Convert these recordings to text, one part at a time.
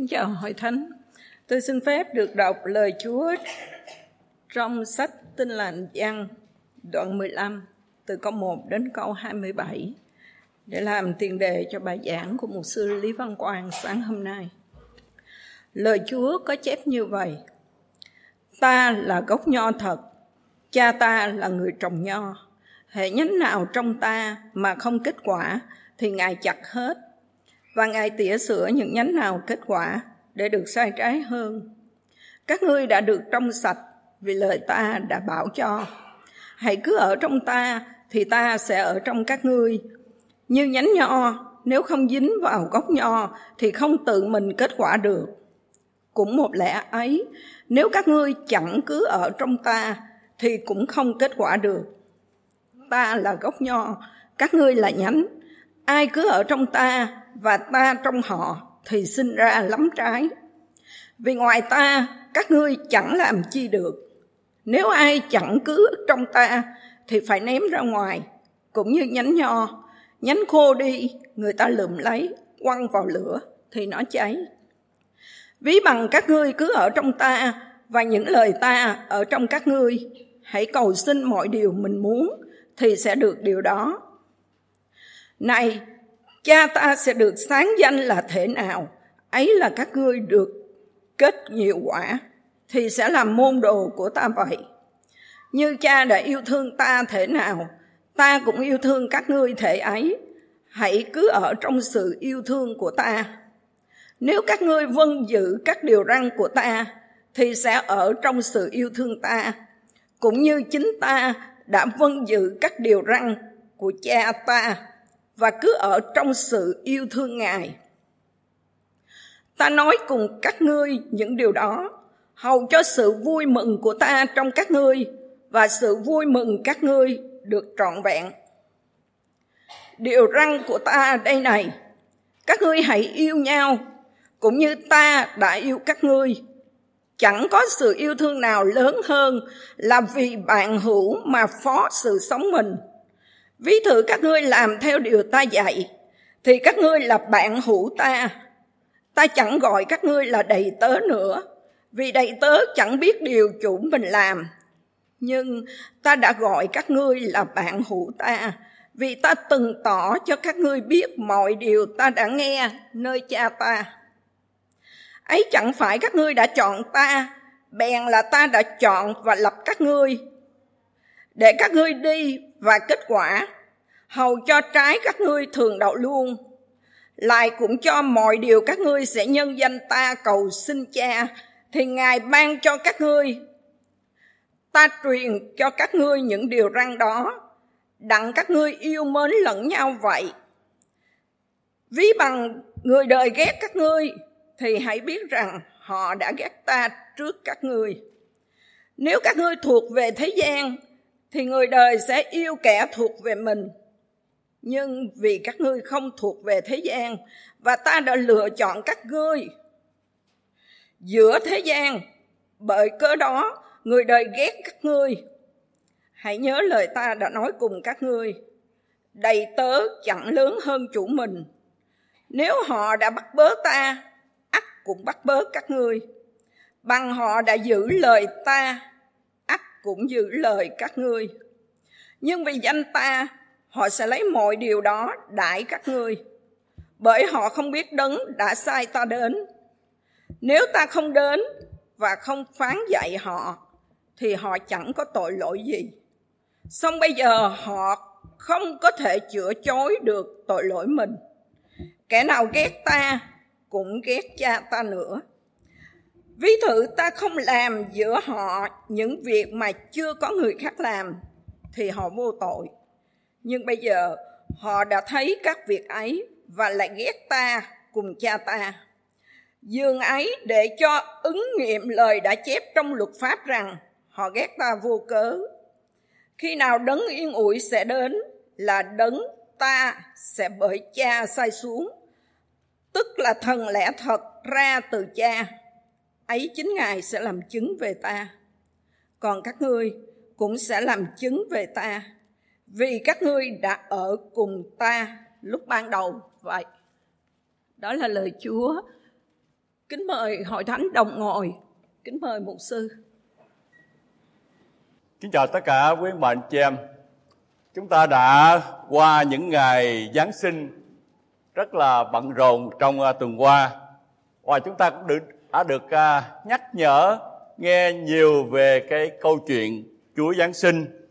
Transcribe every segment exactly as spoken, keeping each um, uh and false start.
Kính chào Hội Thánh. Tôi xin phép được đọc lời Chúa trong sách Tin Lành Giăng đoạn mười lăm từ câu một đến câu hai mươi bảy để làm tiền đề cho bài giảng của mục sư Lý Văn Quang sáng hôm nay. Lời Chúa có chép như vậy: Ta là gốc nho thật, Cha ta là người trồng nho. Hễ nhánh nào trong ta mà không kết quả thì Ngài chặt hết, và Ngài tỉa sửa những nhánh nào kết quả để được sai trái hơn. Các ngươi đã được trong sạch vì lời ta đã bảo cho. Hãy cứ ở trong ta thì ta sẽ ở trong các ngươi. Như nhánh nho nếu không dính vào gốc nho thì không tự mình kết quả được. Cũng một lẽ ấy, nếu các ngươi chẳng cứ ở trong ta thì cũng không kết quả được. Ta là gốc nho, các ngươi là nhánh. Ai cứ ở trong ta và ta trong họ thì sinh ra lắm trái. Vì ngoài ta các ngươi chẳng làm chi được. Nếu ai chẳng cứ trong ta thì phải ném ra ngoài, cũng như nhánh nho. Nhánh khô đi, người ta lượm lấy, quăng vào lửa thì nó cháy. Ví bằng các ngươi cứ ở trong ta và những lời ta ở trong các ngươi. Hãy cầu xin mọi điều mình muốn thì sẽ được điều đó. Này, Cha ta sẽ được sáng danh là thể nào, ấy là các ngươi được kết nhiều quả, thì sẽ làm môn đồ của ta vậy. Như Cha đã yêu thương ta thể nào, ta cũng yêu thương các ngươi thể ấy. Hãy cứ ở trong sự yêu thương của ta. Nếu các ngươi vâng giữ các điều răn của ta, thì sẽ ở trong sự yêu thương ta, cũng như chính ta đã vâng giữ các điều răn của Cha ta, và cứ ở trong sự yêu thương Ngài. Ta nói cùng các ngươi những điều đó, hầu cho sự vui mừng của ta trong các ngươi và sự vui mừng các ngươi được trọn vẹn. Điều răn của ta đây này: các ngươi hãy yêu nhau, cũng như ta đã yêu các ngươi. Chẳng có sự yêu thương nào lớn hơn là vì bạn hữu mà phó sự sống mình. Ví thử các ngươi làm theo điều ta dạy, thì các ngươi là bạn hữu ta. Ta chẳng gọi các ngươi là đầy tớ nữa, vì đầy tớ chẳng biết điều chủ mình làm. Nhưng ta đã gọi các ngươi là bạn hữu ta, vì ta từng tỏ cho các ngươi biết mọi điều ta đã nghe nơi Cha ta. Ấy chẳng phải các ngươi đã chọn ta, bèn là ta đã chọn và lập các ngươi, để các ngươi đi và kết quả, hầu cho trái các ngươi thường đậu luôn. Lại cũng cho mọi điều các ngươi sẽ nhân danh ta cầu xin Cha, thì Ngài ban cho các ngươi. Ta truyền cho các ngươi những điều răn đó, đặng các ngươi yêu mến lẫn nhau vậy. Ví bằng người đời ghét các ngươi, thì hãy biết rằng họ đã ghét ta trước các ngươi. Nếu các ngươi thuộc về thế gian, thì người đời sẽ yêu kẻ thuộc về mình. Nhưng vì các ngươi không thuộc về thế gian, và ta đã lựa chọn các ngươi giữa thế gian, bởi cớ đó người đời ghét các ngươi. Hãy nhớ lời ta đã nói cùng các ngươi: đầy tớ chẳng lớn hơn chủ mình. Nếu họ đã bắt bớ ta, ắt cũng bắt bớ các ngươi. Bằng họ đã giữ lời ta, ắt cũng giữ lời các ngươi. Nhưng vì danh ta, họ sẽ lấy mọi điều đó đãi các ngươi, bởi họ không biết đấng đã sai ta đến. Nếu ta không đến và không phán dạy họ, thì họ chẳng có tội lỗi gì. Song bây giờ họ không có thể chữa chối được tội lỗi mình. Kẻ nào ghét ta cũng ghét Cha ta nữa. Ví thử ta không làm giữa họ những việc mà chưa có người khác làm, thì họ vô tội. Nhưng bây giờ họ đã thấy các việc ấy và lại ghét ta cùng Cha ta. Dường ấy để cho ứng nghiệm lời đã chép trong luật pháp rằng họ ghét ta vô cớ. Khi nào đấng yên ủi sẽ đến, là đấng ta sẽ bởi Cha sai xuống, tức là thần lẽ thật ra từ Cha. Ấy chính Ngài sẽ làm chứng về ta. Còn các ngươi cũng sẽ làm chứng về ta, vì các ngươi đã ở cùng ta lúc ban đầu vậy. Đó là lời Chúa. Kính mời hội thánh đồng ngồi. Kính mời mục sư. Kính chào tất cả quý bà anh chị em. Chúng ta đã qua những ngày Giáng sinh rất là bận rộn trong tuần qua. Và chúng ta cũng được, đã được nhắc nhở, nghe nhiều về cái câu chuyện Chúa Giáng sinh.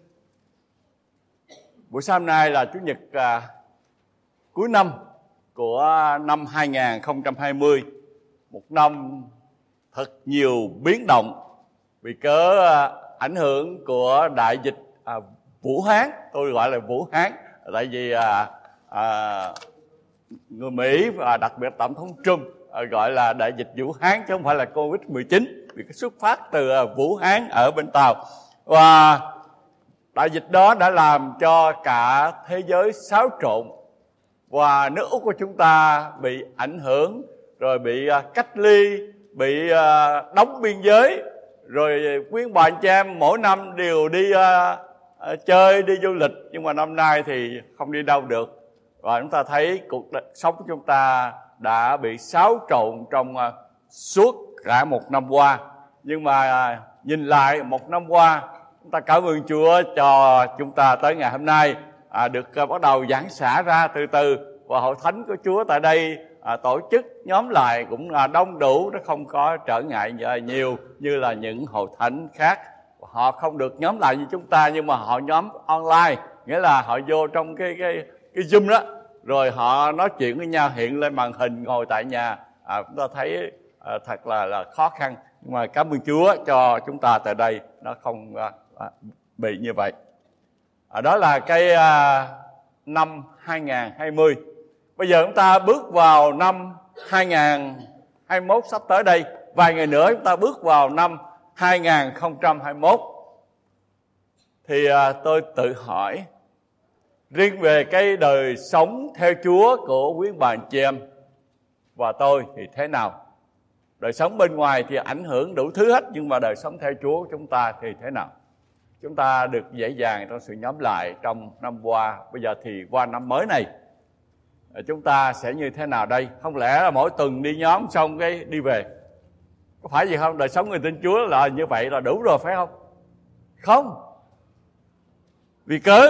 Buổi sáng hôm nay là Chủ nhật à, cuối năm của năm hai không hai không. Một năm thật nhiều biến động vì cớ à, ảnh hưởng của đại dịch à, Vũ Hán. Tôi gọi là Vũ Hán tại vì à, à, người Mỹ và đặc biệt Tổng thống Trump à, gọi là đại dịch Vũ Hán chứ không phải là Covid mười chín, vì cái xuất phát từ à, Vũ Hán ở bên Tàu. Và đại dịch đó đã làm cho cả thế giới xáo trộn, và nước Úc của chúng ta bị ảnh hưởng, rồi bị à, cách ly, bị à, đóng biên giới, rồi quý bà anh chị em mỗi năm đều đi à, à, chơi, đi du lịch, nhưng mà năm nay thì không đi đâu được. Và chúng ta thấy cuộc sống của chúng ta đã bị xáo trộn trong à, suốt cả một năm qua. Nhưng mà à, nhìn lại một năm qua, chúng ta cảm ơn Chúa cho chúng ta tới ngày hôm nay à, được à, bắt đầu giảng xả ra từ từ, và hội thánh của Chúa tại đây à, tổ chức nhóm lại cũng là đông đủ, nó không có trở ngại nhiều như là những hội thánh khác. Họ không được nhóm lại như chúng ta, nhưng mà họ nhóm online, nghĩa là họ vô trong cái cái cái Zoom đó, rồi họ nói chuyện với nhau, hiện lên màn hình ngồi tại nhà. À, chúng ta thấy à, thật là là khó khăn, nhưng mà cảm ơn Chúa cho chúng ta tại đây nó không à, à, bị như vậy. À, đó là cái à, năm hai không hai không. Bây giờ chúng ta bước vào năm hai không hai mốt sắp tới đây. Vài ngày nữa chúng ta bước vào năm hai không hai mốt. Thì à, tôi tự hỏi, riêng về cái đời sống theo Chúa của quý bà anh chị em và tôi thì thế nào? Đời sống bên ngoài thì ảnh hưởng đủ thứ hết, nhưng mà đời sống theo Chúa của chúng ta thì thế nào? Chúng ta được dễ dàng trong sự nhóm lại trong năm qua. Bây giờ thì qua năm mới này, chúng ta sẽ như thế nào đây? Không lẽ là mỗi tuần đi nhóm xong cái đi về? Có phải gì không? Đời sống người tin Chúa là như vậy là đủ rồi phải không? Không. Vì cớ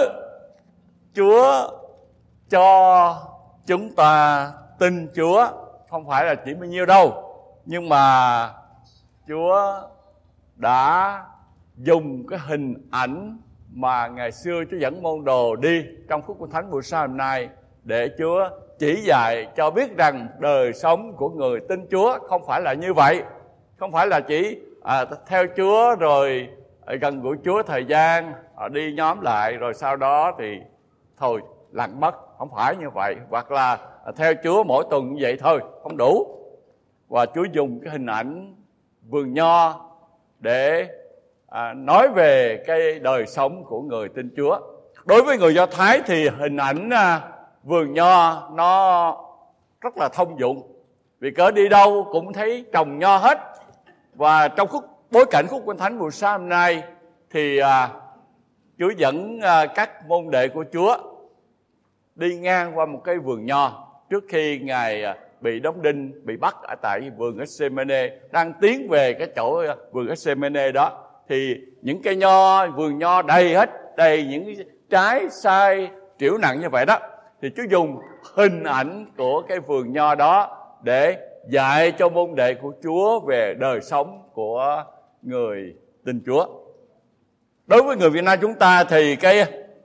Chúa cho chúng ta tin Chúa không phải là chỉ bao nhiêu đâu, nhưng mà Chúa đã dùng cái hình ảnh mà ngày xưa Chúa dẫn môn đồ đi trong khúc Kinh Thánh buổi sáng hôm nay để Chúa chỉ dạy cho biết rằng đời sống của người tin Chúa không phải là như vậy. Không phải là chỉ à, theo Chúa rồi à, gần gũi Chúa thời gian à, đi nhóm lại rồi sau đó thì thôi lặng mất. Không phải như vậy. Hoặc là à, theo Chúa mỗi tuần như vậy thôi, không đủ. Và Chúa dùng cái hình ảnh vườn nho để à, nói về cái đời sống của người tin Chúa. Đối với người Do Thái thì hình ảnh à, vườn nho nó rất là thông dụng, vì cớ đi đâu cũng thấy trồng nho hết. Và trong khúc bối cảnh khúc Kinh Thánh buổi sáng hôm nay thì à, Chúa dẫn à, các môn đệ của Chúa đi ngang qua một cái vườn nho trước khi Ngài à, bị đóng đinh, bị bắt ở tại vườn Gethsemane. Đang tiến về cái chỗ vườn Gethsemane đó thì những cây nho, vườn nho đầy hết, đầy những trái sai triểu nặng như vậy đó. Thì Chúa dùng hình ảnh của cái vườn nho đó để dạy cho môn đệ của Chúa về đời sống của người tin Chúa. Đối với người Việt Nam chúng ta thì cái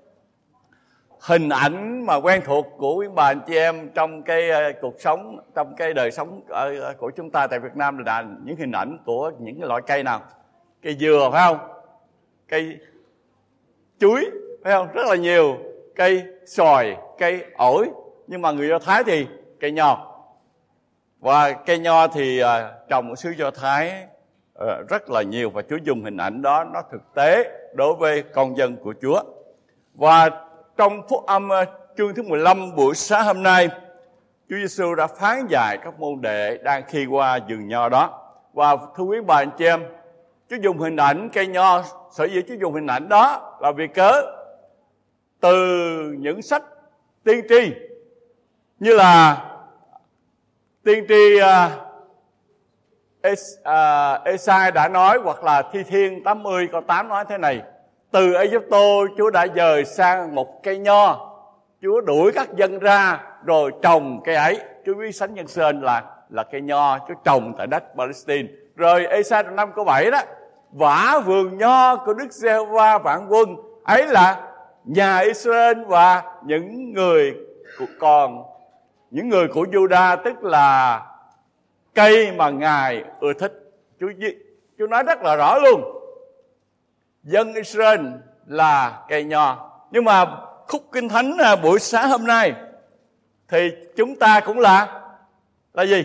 hình ảnh mà quen thuộc của quý bà anh chị em trong cái cuộc sống, trong cái đời sống của chúng ta tại Việt Nam là những hình ảnh của những cái loại cây nào? Cây dừa phải không? Cây chuối phải không? Rất là nhiều. Cây xoài, cây ổi. Nhưng mà người Do Thái thì cây nho. Và cây nho thì uh, trồng ở xứ Do Thái uh, rất là nhiều, và Chúa dùng hình ảnh đó nó thực tế đối với con dân của Chúa. Và trong phúc âm uh, chương thứ mười lăm buổi sáng hôm nay, Chúa Giêsu đã phán dạy các môn đệ đang khi qua vườn nho đó. Và thưa quý bà anh chị em, Chúa dùng hình ảnh cây nho, sở dĩ Chúa dùng hình ảnh đó là vì cớ từ những sách tiên tri như là tiên tri uh, Ê-sai đã nói, hoặc là Thi Thiên tám mươi câu tám nói thế này: từ Ai-cập-tô Chúa đã dời sang một cây nho, Chúa đuổi các dân ra rồi trồng cây ấy. Chúa ví Sánh Nhân Sơn là là cây nho Chúa trồng tại đất Palestine. Rồi Ê-sai đoạn năm câu bảy đó: vả vườn nho của Đức Giê-hô-va vạn quân, ấy là nhà Israel và những người của còn những người của Juda, tức là cây mà Ngài ưa thích. Chúa Chúa nói rất là rõ luôn, dân Israel là cây nho. Nhưng mà khúc Kinh Thánh buổi sáng hôm nay thì chúng ta cũng là là gì?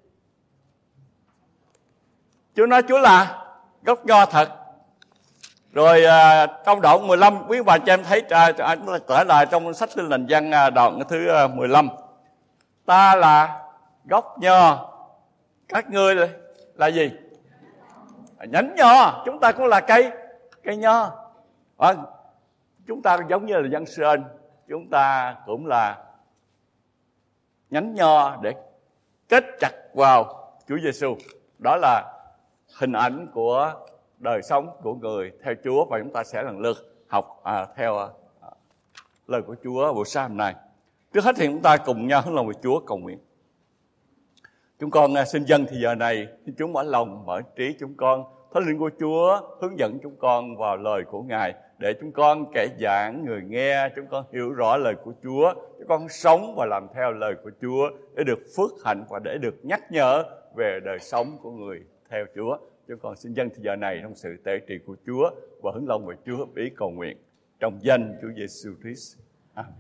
Chúa nói Chúa là gốc nho thật. Rồi à, Công đoạn mười lăm, quý bà chị em thấy à, trở lại trong sách Tin Lành Văn à, đoạn thứ à, mười lăm. Ta là gốc nho, các ngươi là, là gì? Nhánh nho. Chúng ta cũng là cây cây nho. À, chúng ta giống như là dân Israel, chúng ta cũng là nhánh nho để kết chặt vào Chúa Giêsu. Đó là hình ảnh của đời sống của người theo Chúa, và chúng ta sẽ lần lượt học à, theo à, lời của Chúa buổi sáng hôm nay. Trước hết thì chúng ta cùng nhau hướng lòng về Chúa cầu nguyện. Chúng con à, xin dâng thì giờ này, xin Chúa mở lòng, mở trí chúng con, Thánh Linh của Chúa hướng dẫn chúng con vào lời của Ngài, để chúng con kể giảng, người nghe chúng con hiểu rõ lời của Chúa, chúng con sống và làm theo lời của Chúa để được phước hạnh và để được nhắc nhở về đời sống của người theo Chúa. Chúng con xin dâng thì giờ này trong sự tể trị của Chúa và hướng lòng về Chúa hợp ý cầu nguyện trong danh Chúa Giêsu Christ. Amen.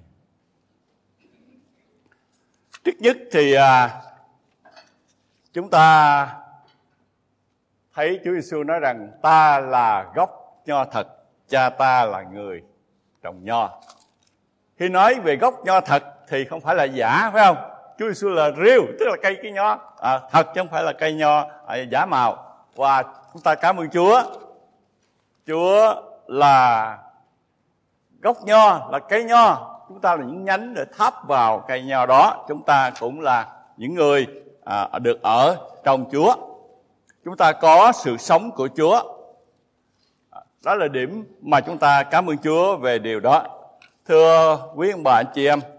Trước nhất thì à, chúng ta thấy Chúa Giêsu nói rằng ta là gốc nho thật, cha ta là người trồng nho. Khi nói về gốc nho thật thì không phải là giả, phải không? Chúa Giêsu là real, tức là cây cái nho à, thật, chứ không phải là cây nho à, giả mạo. Và chúng ta cảm ơn Chúa. Chúa là gốc nho, là cây nho. Chúng ta là những nhánh để tháp vào cây nho đó. Chúng ta cũng là những người à, được ở trong Chúa. Chúng ta có sự sống của Chúa. Đó là điểm mà chúng ta cảm ơn Chúa về điều đó. Thưa quý ông bà anh chị em,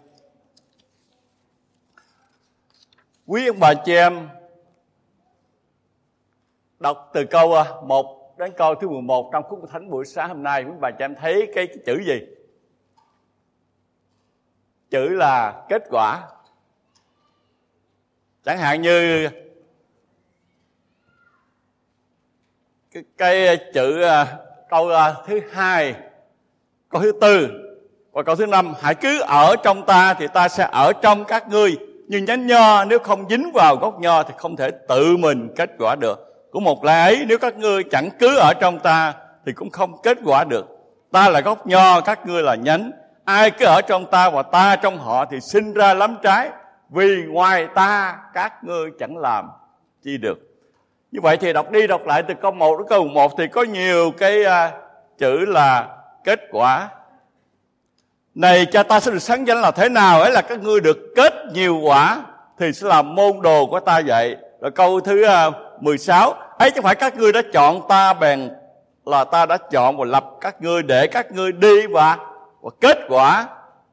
quý ông bà anh chị em đọc từ câu một đến câu thứ mười một trong khúc Thánh buổi sáng hôm nay, quý bà chị em thấy cái, cái chữ gì? Chữ là kết quả. Chẳng hạn như cái, cái chữ câu thứ hai, câu thứ tư và câu thứ năm: hãy cứ ở trong ta thì ta sẽ ở trong các ngươi, nhưng nhánh nho nếu không dính vào gốc nho thì không thể tự mình kết quả được. Của một lẽ ấy, nếu các ngươi chẳng cứ ở trong ta thì cũng không kết quả được. Ta là gốc nho, các ngươi là nhánh. Ai cứ ở trong ta và ta trong họ thì sinh ra lắm trái, vì ngoài ta các ngươi chẳng làm chi được. Như vậy thì đọc đi đọc lại từ câu một đến câu mười một thì có nhiều cái uh, chữ là kết quả. Này cha ta sẽ được sáng danh là thế nào? Ấy là các ngươi được kết nhiều quả thì sẽ làm môn đồ của ta vậy. Rồi câu thứ uh, mười sáu: ấy chẳng phải các ngươi đã chọn ta, bèn là ta đã chọn và lập các ngươi để các ngươi đi và, và kết quả.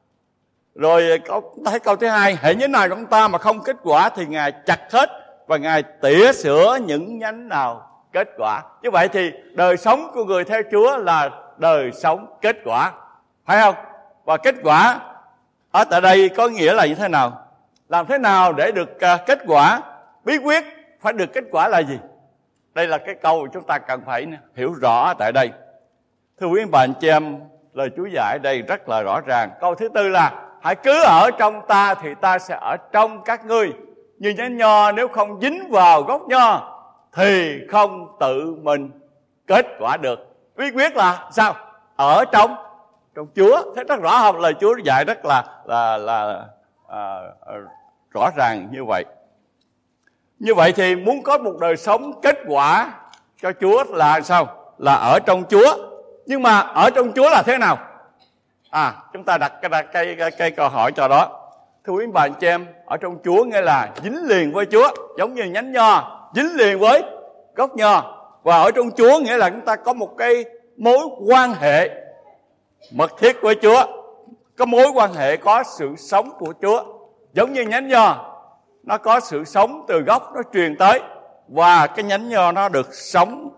Rồi câu, thấy câu thứ hai: hễ nhánh nào trong ta mà không kết quả thì Ngài chặt hết và Ngài tỉa sửa những nhánh nào kết quả. Như vậy thì đời sống của người theo Chúa là đời sống kết quả, phải không? Và kết quả ở tại đây có nghĩa là như thế nào? Làm thế nào để được uh, kết quả? Bí quyết phải được kết quả là gì? Đây là cái câu mà chúng ta cần phải hiểu rõ tại đây. Thưa quý bà anh chị em, lời Chúa dạy đây rất là rõ ràng. Câu thứ tư là: hãy cứ ở trong ta thì ta sẽ ở trong các ngươi, như nhánh nho nếu không dính vào gốc nho thì không tự mình kết quả được. Bí quyết là sao? Ở trong trong Chúa. Thế rất rõ không? Lời Chúa dạy rất là là là à, rõ ràng như vậy. Như vậy thì muốn có một đời sống kết quả cho Chúa là sao? Là ở trong Chúa. Nhưng mà ở trong Chúa là thế nào? À, chúng ta đặt cái, cái, cái, cái câu hỏi cho đó. Thưa quý bà anh chị em, ở trong Chúa nghĩa là dính liền với Chúa, giống như nhánh nho dính liền với gốc nho. Và ở trong Chúa nghĩa là chúng ta có một cái mối quan hệ mật thiết với Chúa, có mối quan hệ, có sự sống của Chúa. Giống như nhánh nho, nó có sự sống từ gốc nó truyền tới, và cái nhánh nho nó được sống,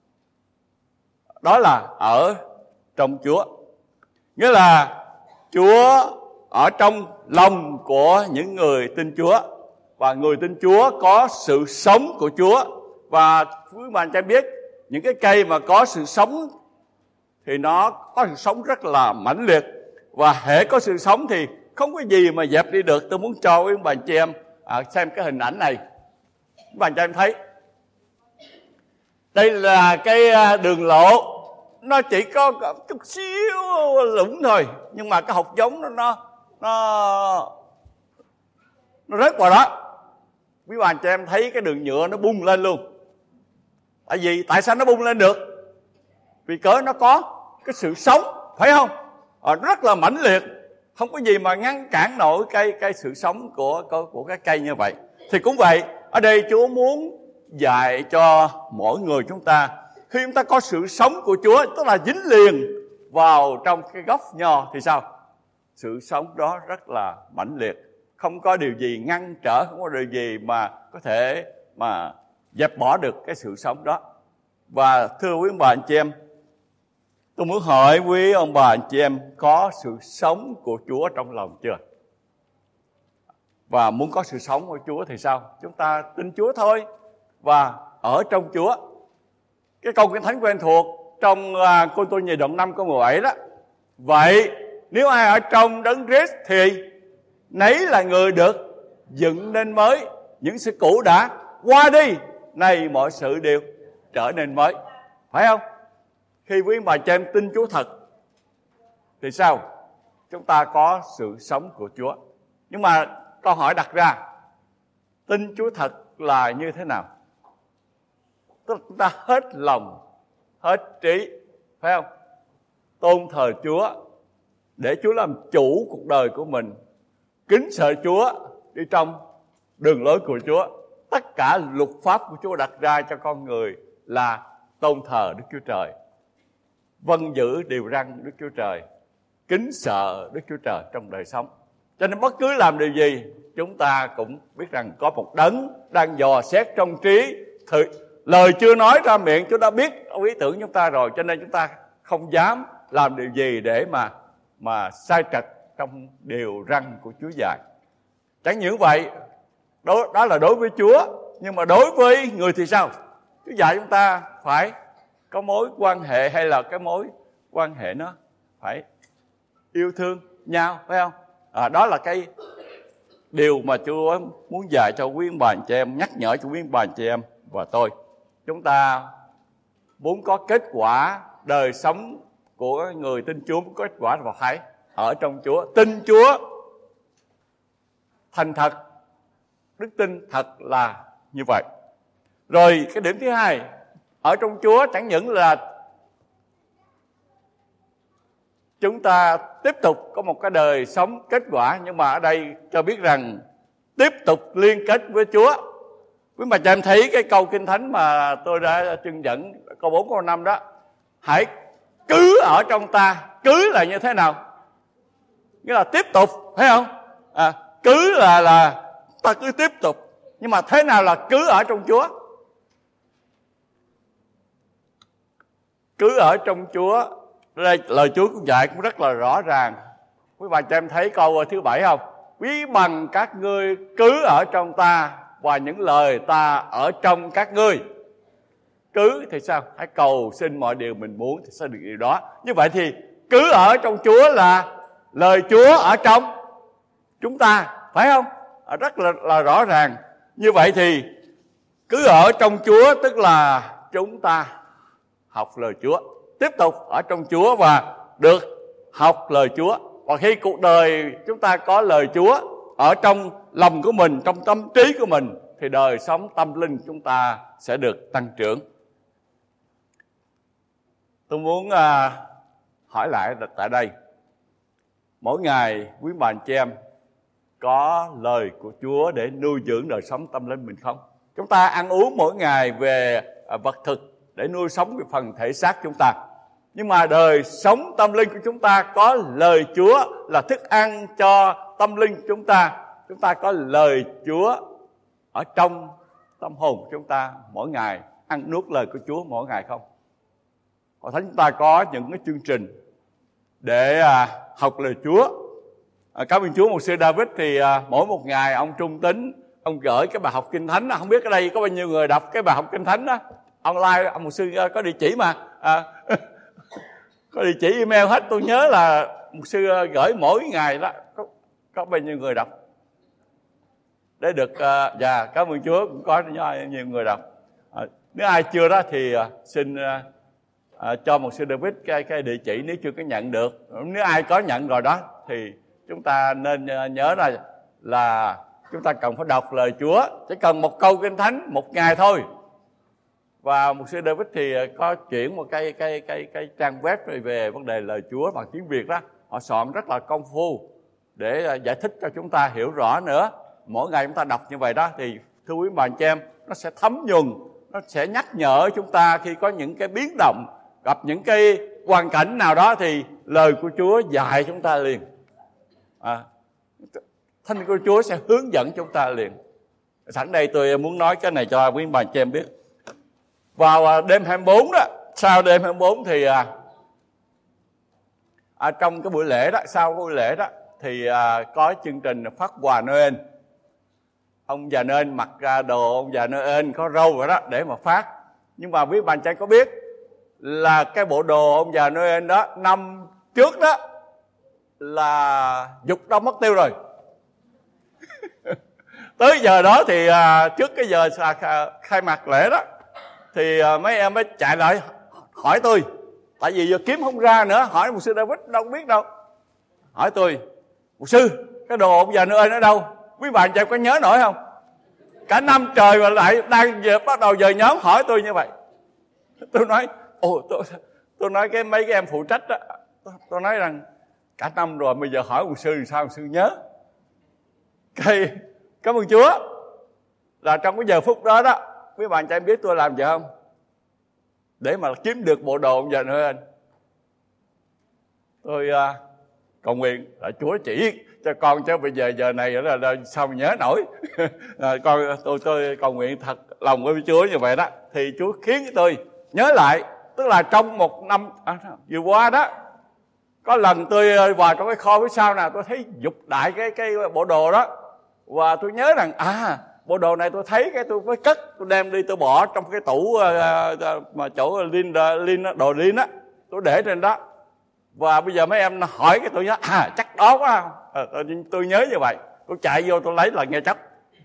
đó là ở trong Chúa. Nghĩa là Chúa ở trong lòng của những người tin Chúa, và người tin Chúa có sự sống của Chúa. Và quý bạn cho biết, những cái cây mà có sự sống thì nó có sự sống rất là mãnh liệt, và hễ có sự sống thì không có gì mà dẹp đi được. Tôi muốn cho quý bạn chị em à, xem cái hình ảnh này. Quý bạn cho em thấy, đây là cái đường lộ, nó chỉ có chút xíu lũng thôi, nhưng mà cái hột giống nó nó nó, nó rớt vào đó. Quý bạn cho em thấy cái đường nhựa nó bung lên luôn. Tại vì tại sao nó bung lên được? Vì cỡ nó có cái sự sống, phải không? À, rất là mãnh liệt, không có gì mà ngăn cản nổi cái cái sự sống của của, của cái cây như vậy. Thì cũng vậy, ở đây Chúa muốn dạy cho mỗi người chúng ta, khi chúng ta có sự sống của Chúa, tức là dính liền vào trong cái gốc nho thì sao? Sự sống đó rất là mãnh liệt, không có điều gì ngăn trở, không có điều gì mà có thể mà dẹp bỏ được cái sự sống đó. Và thưa quý ông bà anh chị em, tôi muốn hỏi quý ông bà anh chị em có sự sống của Chúa trong lòng chưa? Và muốn có sự sống của Chúa thì sao? Chúng ta tin Chúa thôi và ở trong Chúa. Cái câu Kinh Thánh quen thuộc trong uh, Cô Tô Nhì đoạn năm câu mười bảy đó. Vậy nếu ai ở trong Đấng Christ thì nấy là người được dựng nên mới, những sự cũ đã qua đi, này mọi sự đều trở nên mới. Phải không? Khi quý bà chị em tin Chúa thật thì sao? Chúng ta có sự sống của Chúa. Nhưng mà câu hỏi đặt ra, tin Chúa thật là như thế nào? Tức là chúng ta hết lòng, hết trí, phải không? Tôn thờ Chúa, để Chúa làm chủ cuộc đời của mình, kính sợ Chúa, đi trong đường lối của Chúa. Tất cả luật pháp của Chúa đặt ra cho con người là tôn thờ Đức Chúa Trời, vâng giữ điều răn Đức Chúa Trời, kính sợ Đức Chúa Trời trong đời sống. Cho nên bất cứ làm điều gì, chúng ta cũng biết rằng có một đấng đang dò xét trong trí. Thời, lời chưa nói ra miệng, Chúa đã biết ý tưởng chúng ta rồi, cho nên chúng ta không dám làm điều gì để mà mà sai trật trong điều răn của Chúa dạy. Chẳng những vậy, đó, đó là đối với Chúa, nhưng mà đối với người thì sao? Chúa dạy chúng ta phải có mối quan hệ, hay là cái mối quan hệ nó phải yêu thương nhau, phải không? À, đó là cái điều mà Chúa muốn dạy cho quý ông bà anh chị em, nhắc nhở cho quý ông bà anh chị em và tôi. Chúng ta muốn có kết quả đời sống của người tin Chúa, muốn có kết quả và phải ở trong Chúa, tin Chúa thành thật, đức tin thật là như vậy. Rồi cái điểm thứ hai, ở trong Chúa chẳng những là chúng ta tiếp tục có một cái đời sống kết quả, nhưng mà ở đây cho biết rằng tiếp tục liên kết với Chúa. Quý bà cho em thấy cái câu Kinh Thánh mà tôi đã trưng dẫn, câu bốn câu năm đó. Hãy cứ ở trong ta. Cứ là như thế nào? Nghĩa là tiếp tục, phải không? À, cứ là là ta cứ tiếp tục. Nhưng mà thế nào là cứ ở trong Chúa? Cứ ở trong Chúa, đây lời Chúa cũng dạy cũng rất là rõ ràng. Quý bà cho em thấy câu thứ bảy không? Ví bằng các ngươi cứ ở trong ta, và những lời ta ở trong các ngươi. Cứ thì sao? Hãy cầu xin mọi điều mình muốn thì sẽ được điều đó. Như vậy thì cứ ở trong Chúa là lời Chúa ở trong chúng ta, phải không? À, rất là, là rõ ràng. Như vậy thì cứ ở trong Chúa tức là chúng ta học lời Chúa, tiếp tục ở trong Chúa và được học lời Chúa. Và khi cuộc đời chúng ta có lời Chúa ở trong lòng của mình, trong tâm trí của mình, thì đời sống tâm linh chúng ta sẽ được tăng trưởng. Tôi muốn uh, hỏi lại tại đây, mỗi ngày quý bà anh chị em có lời của Chúa để nuôi dưỡng đời sống tâm linh mình không? Chúng ta ăn uống mỗi ngày về vật thực để nuôi sống cái phần thể xác chúng ta. Nhưng mà đời sống tâm linh của chúng ta có lời Chúa là thức ăn cho tâm linh của chúng ta. Chúng ta có lời Chúa ở trong tâm hồn của chúng ta mỗi ngày, ăn nuốt lời của Chúa mỗi ngày không? Hội thánh chúng ta có những cái chương trình để à, học lời Chúa. À, cảm ơn Chúa, mục sư David thì à, mỗi một ngày ông trung tín, ông gửi cái bài học Kinh Thánh. Không biết ở đây có bao nhiêu người đọc cái bài học Kinh Thánh đó online. Ông mục sư có địa chỉ mà à, có địa chỉ email hết. Tôi nhớ là mục sư gửi mỗi ngày đó có, có bao nhiêu người đọc để được. Dạ uh, yeah, cảm ơn Chúa, cũng có nhiều người đọc. À, nếu ai chưa đó thì uh, xin uh, uh, cho mục sư David cái cái địa chỉ nếu chưa có nhận được. Nếu ai có nhận rồi đó thì chúng ta nên uh, nhớ là là chúng ta cần phải đọc lời Chúa, chỉ cần một câu Kinh Thánh một ngày thôi. Và mục sư David thì có chuyển một cái cái cái cái trang web về vấn đề lời Chúa bằng tiếng Việt đó, họ soạn rất là công phu để giải thích cho chúng ta hiểu rõ nữa. Mỗi ngày chúng ta đọc như vậy đó thì thưa quý bà chị em, nó sẽ thấm nhuần, nó sẽ nhắc nhở chúng ta khi có những cái biến động, gặp những cái hoàn cảnh nào đó thì lời của Chúa dạy chúng ta liền. À, Thánh của Chúa sẽ hướng dẫn chúng ta liền. Sẵn đây tôi muốn nói cái này cho quý bà chị em biết. Vào đêm hai mươi bốn đó, sau đêm hai mươi bốn thì à, à, trong cái buổi lễ đó, sau cái buổi lễ đó thì à, có chương trình phát quà Noel. Ông già Noel mặc ra đồ ông già Noel có râu rồi đó để mà phát. Nhưng mà quý bạn trai có biết là cái bộ đồ ông già Noel đó năm trước đó là dục đâu mất tiêu rồi. Tới giờ đó thì à, trước cái giờ khai mạc lễ đó thì à, mấy em mới chạy lại hỏi tôi, tại vì giờ kiếm không ra nữa, hỏi mục sư David đâu biết đâu. Hỏi tôi, mục sư cái đồ ông già Noel ở đâu? Quý bạn trai có nhớ nổi không? Cả năm trời mà lại đang giờ bắt đầu giờ nhóm hỏi tôi như vậy. Tôi nói, ồ tôi tôi nói cái mấy cái em phụ trách đó, tôi, tôi nói rằng cả năm rồi bây giờ hỏi mục sư thì sao mục sư nhớ? Cái cảm ơn Chúa là trong cái giờ phút đó đó, quý bạn trai biết tôi làm gì không? Để mà kiếm được bộ đồ ông già Noel, tôi uh, cầu nguyện là Chúa chỉ cho con, chứ bây giờ giờ này là, là sao mà nhớ nổi. À, con tôi tôi cầu nguyện thật lòng với Chúa như vậy đó, thì Chúa khiến tôi nhớ lại. Tức là trong một năm à, vừa qua đó, có lần tôi vào trong cái kho phía sau nào tôi thấy dục đại cái cái bộ đồ đó, và tôi nhớ rằng à bộ đồ này tôi thấy cái tôi mới cất, tôi đem đi tôi bỏ trong cái tủ uh, uh, mà chỗ lin lin đồ lin á, tôi để trên đó. Và bây giờ mấy em hỏi cái tôi nhớ à chắc đó quá, à, tôi, tôi nhớ như vậy, tôi chạy vô tôi lấy là nghe chấp.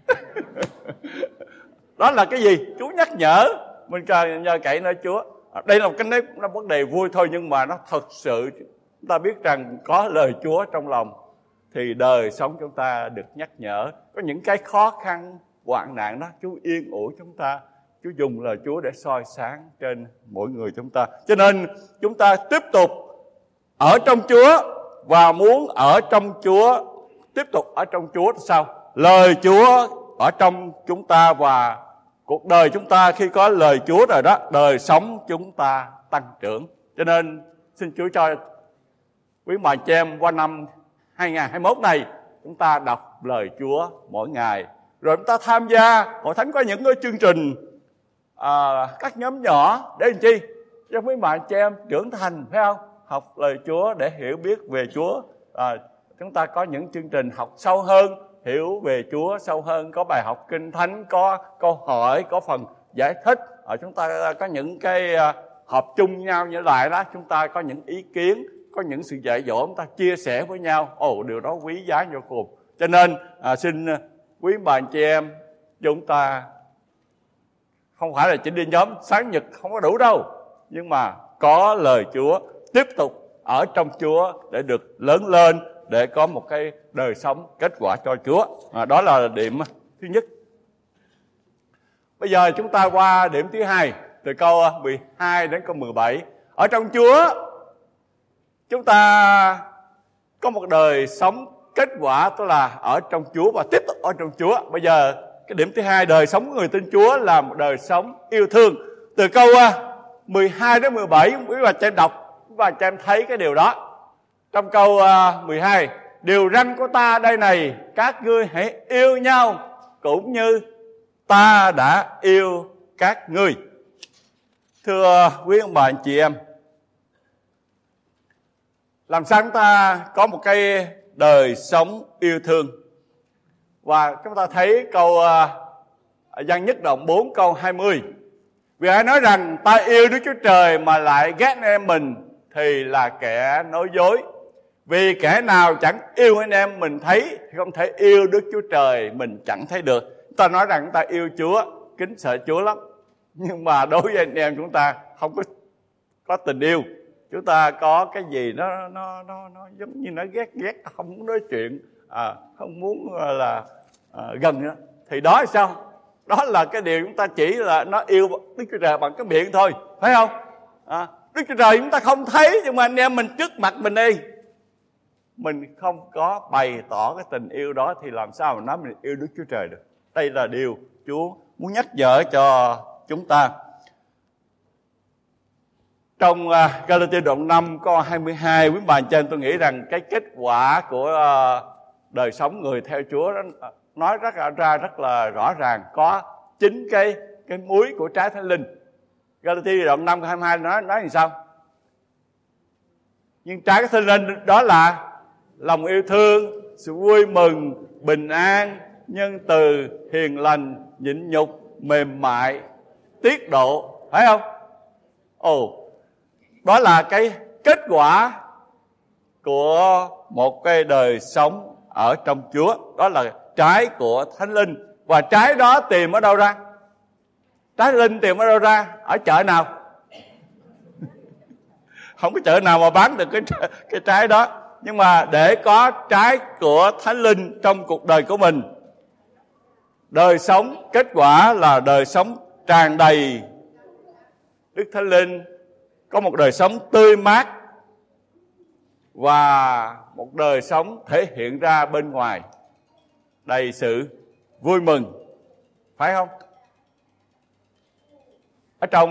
Đó là cái gì? Chúa nhắc nhở mình nhờ cậy nơi Chúa. À, đây là một cái nó vấn đề vui thôi, nhưng mà nó thật sự chúng ta biết rằng có lời Chúa trong lòng thì đời sống chúng ta được nhắc nhở. Có những cái khó khăn hoạn nạn đó, Chúa yên ủi chúng ta, Chúa dùng lời Chúa để soi sáng trên mỗi người chúng ta. Cho nên chúng ta tiếp tục ở trong Chúa, và muốn ở trong Chúa, tiếp tục ở trong Chúa sao? Lời Chúa ở trong chúng ta, và cuộc đời chúng ta khi có lời Chúa rồi đó, đời sống chúng ta tăng trưởng. Cho nên xin Chúa cho quý bà chị em qua năm hai không hai mốt này chúng ta đọc lời Chúa mỗi ngày, rồi chúng ta tham gia hội thánh có những cái chương trình à, các nhóm nhỏ để làm chi? Cho quý bà chị em trưởng thành, phải không? Học lời Chúa để hiểu biết về Chúa. À, chúng ta có những chương trình học sâu hơn, hiểu về Chúa sâu hơn, có bài học Kinh Thánh, có câu hỏi, có phần giải thích. À, chúng ta có những cái uh, họp chung nhau như lại đó, chúng ta có những ý kiến, có những sự dạy dỗ, chúng ta chia sẻ với nhau. Ồ, điều đó quý giá vô cùng. Cho nên à, xin quý bà anh chị em, chúng ta không phải là chỉ đi nhóm sáng nhật không có đủ đâu, nhưng mà có lời Chúa, tiếp tục ở trong Chúa để được lớn lên, để có một cái đời sống kết quả cho Chúa. À, đó là điểm thứ nhất. Bây giờ chúng ta qua điểm thứ hai, từ câu mười hai đến câu mười bảy. Ở trong Chúa chúng ta có một đời sống kết quả, tức là ở trong Chúa và tiếp tục ở trong Chúa. Bây giờ cái điểm thứ hai, đời sống của người tin Chúa là một đời sống yêu thương. từ câu mười hai đến mười bảy, quý bà cha đọc, quý bà cha em thấy cái điều đó. Trong câu mười hai, điều răn của ta đây này, các ngươi hãy yêu nhau cũng như ta đã yêu các ngươi. Thưa quý ông bà anh chị em, làm sao chúng ta có một cái đời sống yêu thương? Và chúng ta thấy câu uh, Giăng Nhất đoạn bốn câu hai mươi. Vì ai nói rằng ta yêu Đức Chúa Trời mà lại ghét anh em mình thì là kẻ nói dối. Vì kẻ nào chẳng yêu anh em mình thấy thì không thể yêu Đức Chúa Trời mình chẳng thấy được. Chúng ta nói rằng chúng ta yêu Chúa, kính sợ Chúa lắm, nhưng mà đối với anh em chúng ta không có có tình yêu. Chúng ta có cái gì nó nó nó nó giống như nó ghét ghét, không muốn nói chuyện, à, không muốn là à, gần nữa. Thì đó là sao? Đó là cái điều chúng ta chỉ là nó yêu Đức Chúa Trời bằng cái miệng thôi, phải không? À, Đức Chúa Trời chúng ta không thấy, nhưng mà anh em mình trước mặt mình đi, mình không có bày tỏ cái tình yêu đó thì làm sao mà nói mình yêu Đức Chúa Trời được? Đây là điều Chúa muốn nhắc nhở cho chúng ta. Trong uh, Galatia đoạn năm câu hai mươi hai, quý bà trên tôi nghĩ rằng cái kết quả của uh, đời sống người theo Chúa đó, nói rất ra rất là rõ ràng, có chính cái cái muối của trái Thánh Linh. Galatia đoạn năm câu hai mươi hai nói nói như sao? Nhưng trái cái Thánh Linh đó là lòng yêu thương, sự vui mừng, bình an, nhân từ, hiền lành, nhịn nhục, mềm mại, tiết độ, phải không? Ồ, đó là cái kết quả của một cái đời sống ở trong Chúa. Đó là trái của Thánh Linh. Và trái đó tìm ở đâu ra? Trái Linh tìm ở đâu ra? Ở chợ nào? Không có chợ nào mà bán được cái, cái trái đó. Nhưng mà để có trái của Thánh Linh trong cuộc đời của mình, đời sống kết quả là đời sống tràn đầy Đức Thánh Linh, có một đời sống tươi mát và một đời sống thể hiện ra bên ngoài đầy sự vui mừng, phải không? Ở trong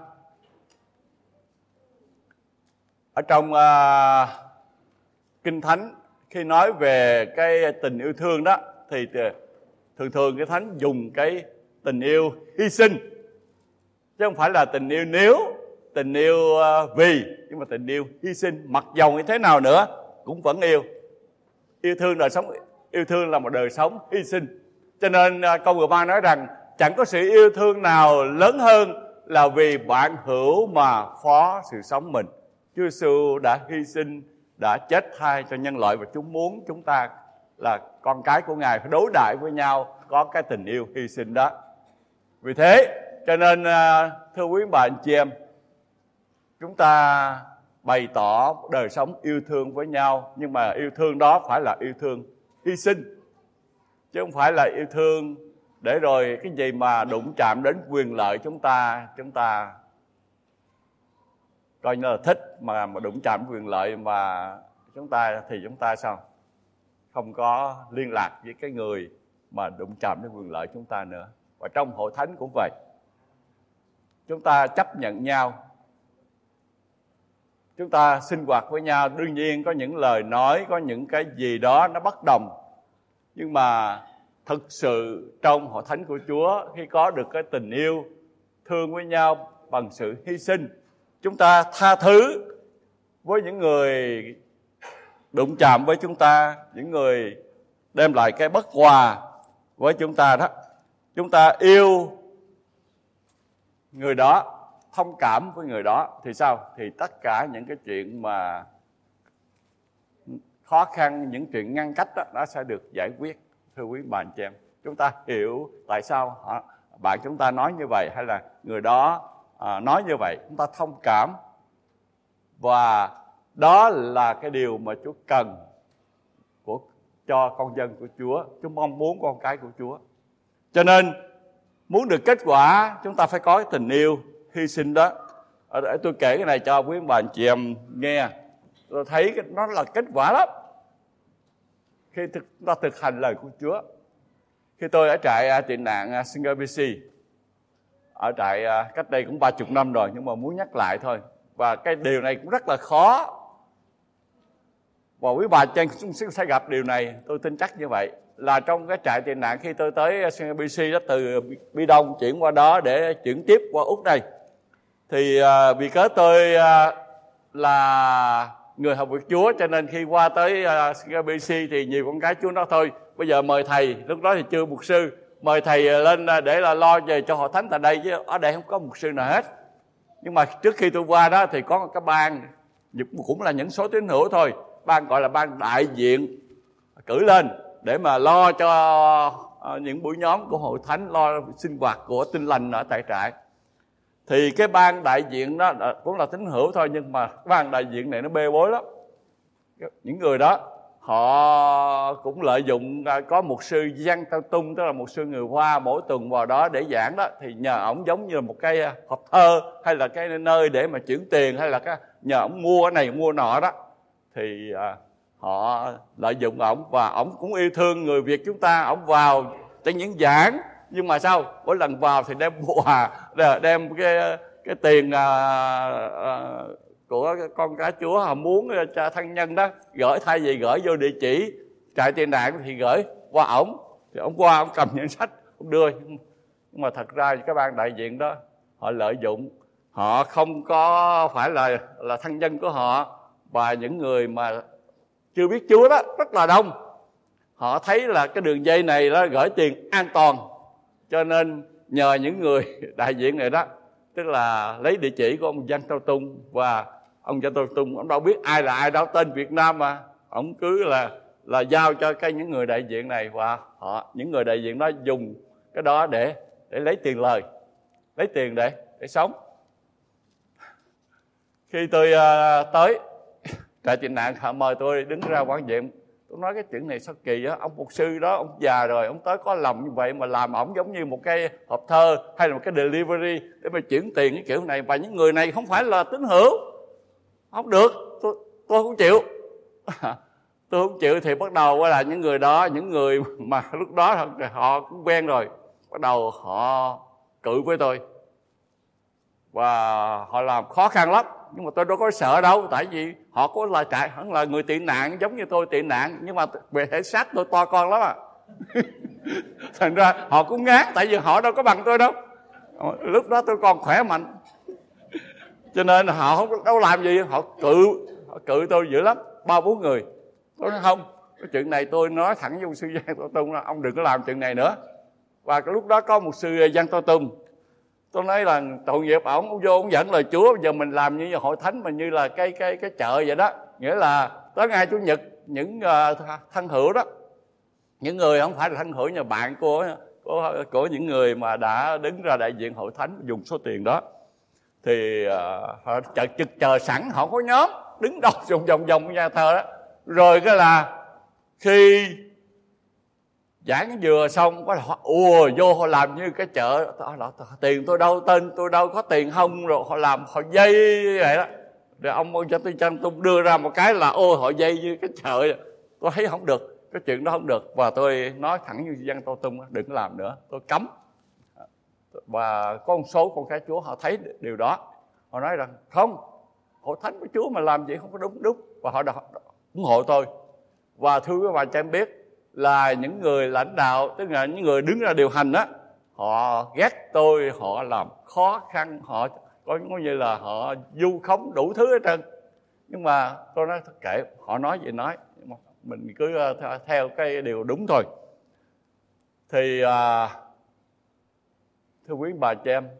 ở trong uh, Kinh Thánh khi nói về cái tình yêu thương đó thì thường thường cái Thánh dùng cái tình yêu hy sinh, chứ không phải là tình yêu nếu, tình yêu vì, nhưng mà tình yêu hy sinh. Mặc dầu như thế nào nữa cũng vẫn yêu. Yêu thương đời sống, yêu thương là một đời sống hy sinh. Cho nên câu mười ba nói rằng chẳng có sự yêu thương nào lớn hơn là vì bạn hữu mà phó sự sống mình. Chúa Giêsu đã hy sinh, đã chết thay cho nhân loại, và chúng muốn chúng ta là con cái của Ngài phải đối đãi với nhau có cái tình yêu hy sinh đó. Vì thế cho nên thưa quý bà anh chị em, chúng ta bày tỏ đời sống yêu thương với nhau, nhưng mà yêu thương đó phải là yêu thương hy sinh, chứ không phải là yêu thương để rồi cái gì mà đụng chạm đến quyền lợi chúng ta, chúng ta coi như là thích, mà mà đụng chạm quyền lợi mà chúng ta thì chúng ta sao? Không có liên lạc với cái người mà đụng chạm đến quyền lợi chúng ta nữa. Và trong hội thánh cũng vậy. Chúng ta chấp nhận nhau, chúng ta sinh hoạt với nhau, đương nhiên có những lời nói, có những cái gì đó nó bất đồng. Nhưng mà thực sự trong hội thánh của Chúa, khi có được cái tình yêu thương với nhau bằng sự hy sinh, chúng ta tha thứ với những người đụng chạm với chúng ta, những người đem lại cái bất hòa với chúng ta đó. Chúng ta yêu người đó, thông cảm với người đó thì sao? Thì tất cả những cái chuyện mà khó khăn, những chuyện ngăn cách đó, nó sẽ được giải quyết. Thưa quý bà anh chị em, chúng ta hiểu tại sao họ, bạn chúng ta nói như vậy, hay là người đó à, nói như vậy, chúng ta thông cảm. Và đó là cái điều mà Chúa cần của, cho con dân của Chúa. Chúa mong muốn con cái của Chúa. Cho nên muốn được kết quả, chúng ta phải có cái tình yêu hy sinh đó. Để tôi kể cái này cho quý bà anh chị em nghe. Tôi thấy nó là kết quả lắm khi thực, ta thực hành lời của Chúa. Khi tôi ở trại tị nạn Singapore, ở trại cách đây cũng ba chục năm rồi, nhưng mà muốn nhắc lại thôi. Và cái điều này cũng rất là khó, và quý bà trên cũng sẽ gặp điều này, tôi tin chắc như vậy. Là trong cái trại tị nạn, khi tôi tới xê bê xê đó, từ Bi Đông chuyển qua đó để chuyển tiếp qua Úc này, thì uh, vì cớ tôi uh, là người học việc Chúa, cho nên khi qua tới uh, xê bê xê thì nhiều con cái Chúa nói thôi bây giờ mời thầy, lúc đó thì chưa mục sư, mời thầy lên để là lo về cho hội thánh tại đây, chứ ở đây không có mục sư nào hết. Nhưng mà trước khi tôi qua đó thì có một cái ban, cũng là những số tín hữu thôi, ban gọi là ban đại diện cử lên để mà lo cho những buổi nhóm của hội thánh, lo sinh hoạt của Tin Lành ở tại trại. Thì cái ban đại diện đó cũng là tín hữu thôi, nhưng mà ban đại diện này nó bê bối lắm. Những người đó họ cũng lợi dụng, có mục sư Giang Tao Tung, tức là mục sư người Hoa, mỗi tuần vào đó để giảng đó, thì nhờ ổng giống như là một cái hộp thơ, hay là cái nơi để mà chuyển tiền, hay là cái nhờ ổng mua cái này mua nọ đó, thì à, họ lợi dụng ổng. Và ổng cũng yêu thương người Việt chúng ta, ổng vào cho những giảng, nhưng mà sao mỗi lần vào thì đem quà, đem cái cái tiền à, à, của con cái Chúa họ muốn cho thân nhân đó gửi, thay vì gửi vô địa chỉ trại tị nạn thì gửi qua ổng, thì ổng qua ổng cầm những sách ổng đưa. Nhưng mà thật ra cái ban đại diện đó họ lợi dụng, họ không có phải là là thân nhân của họ, và những người mà chưa biết Chúa đó rất là đông. Họ thấy là cái đường dây này đó gửi tiền an toàn, cho nên nhờ những người đại diện này đó, tức là lấy địa chỉ của ông Giang Tao Tung, và ông Giang Tao Tung ông đâu biết ai là ai đâu, tên Việt Nam mà, ông cứ là là giao cho cái những người đại diện này, và họ những người đại diện đó dùng cái đó để để lấy tiền lời, lấy tiền để để sống. Khi tôi uh, tới trại tị nạn, họ mời tôi đứng ra quán diện. Tôi nói cái chuyện này sao kỳ á, ông mục sư đó ông già rồi, ông tới có lòng như vậy mà làm ổng giống như một cái hộp thơ hay là một cái delivery để mà chuyển tiền cái kiểu này, và những người này không phải là tín hữu, không được, tôi tôi không chịu. Tôi không chịu thì bắt đầu là những người đó, những người mà lúc đó họ cũng quen rồi, bắt đầu họ cự với tôi và họ làm khó khăn lắm. Nhưng mà tôi đâu có sợ đâu, tại vì họ có là trại, hắn là người tị nạn giống như tôi tị nạn, nhưng mà về thể xác tôi to con lắm à. Thành ra họ cũng ngán, tại vì họ đâu có bằng tôi đâu, lúc đó tôi còn khỏe mạnh, cho nên họ không đâu làm gì, họ cự họ cự tôi dữ lắm, ba bốn người. Tôi nói không, cái chuyện này tôi nói thẳng với ông sư Giang Tao Tung là ông đừng có làm chuyện này nữa. Và cái lúc đó có một sư Giang Tao Tung, tôi nói là tội nghiệp ổng, ông vô ông dẫn lời Chúa, bây giờ mình làm như hội thánh mà như là cái cái cái chợ vậy đó, nghĩa là tới ngày Chủ nhật những uh, thân hữu đó, những người không phải là thân hữu, nhà bạn của, của của những người mà đã đứng ra đại diện hội thánh dùng số tiền đó, thì uh, họ chờ trực chờ sẵn, họ có nhóm đứng đầu vòng vòng vòng nhà thờ đó. Rồi cái là khi giảng vừa xong có họ ùa vô, họ làm như cái chợ, họ, tiền tôi đâu, tên tôi đâu, có tiền không, rồi họ làm họ dây vậy đó. Rồi ông cho tôi chân tôi đưa ra một cái là ôi họ dây như cái chợ. Tôi thấy không được, cái chuyện đó không được, và tôi nói thẳng như Giang Tao Tung đừng làm nữa, tôi cấm. Và có một số con cái Chúa họ thấy điều đó, họ nói rằng không, hội thánh của Chúa mà làm vậy không có đúng đúng, và họ ủng hộ tôi. Và thưa các bạn cho em biết là những người lãnh đạo, tức là những người đứng ra điều hành á, họ ghét tôi, họ làm khó khăn, họ có như là họ vu khống đủ thứ hết trơn. Nhưng mà tôi nói kệ, họ nói gì nói, mình cứ theo cái điều đúng thôi. Thì à, thưa quý bà chị em,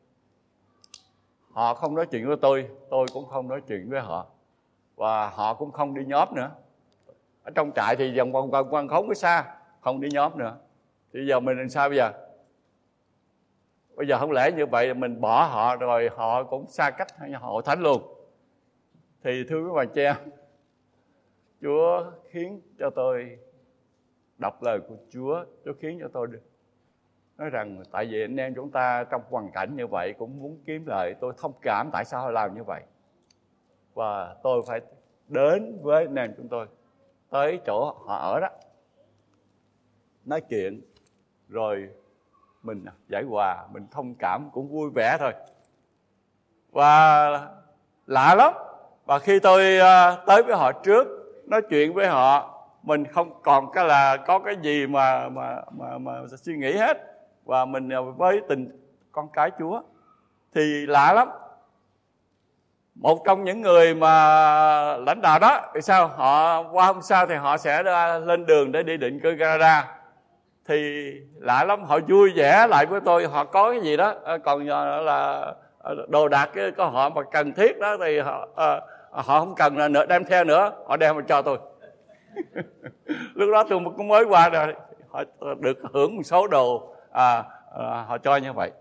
họ không nói chuyện với tôi, tôi cũng không nói chuyện với họ, và họ cũng không đi nhóm nữa. Ở trong trại thì vòng vòng vòng quanh khống cái xa, không đi nhóm nữa. Thì giờ mình làm sao bây giờ? Bây giờ không lẽ như vậy mình bỏ họ rồi họ cũng xa cách hội thánh luôn. Thì thưa quý bà chị em, Chúa khiến cho tôi đọc lời của Chúa, Chúa khiến cho tôi được nói rằng tại vì anh em chúng ta trong hoàn cảnh như vậy cũng muốn kiếm lợi. Tôi thông cảm tại sao họ làm như vậy, và tôi phải đến với anh em chúng tôi, tới chỗ họ ở đó, nói chuyện, rồi mình giải hòa, mình thông cảm cũng vui vẻ thôi. Và lạ lắm. Và khi tôi tới với họ trước, nói chuyện với họ, mình không còn cái là có cái gì mà mà mà mà suy nghĩ hết, và mình với tình con cái Chúa thì lạ lắm. Một trong những người mà lãnh đạo đó thì sao, họ qua hôm sau thì họ sẽ lên đường để đi định cư Canada. Thì lạ lắm, họ vui vẻ lại với tôi, họ có cái gì đó, còn là đồ đạc của họ mà cần thiết đó thì họ họ không cần là nữa đem theo nữa, họ đem cho tôi. Lúc đó tôi cũng mới qua rồi, họ được hưởng một số đồ à, à, họ cho như vậy.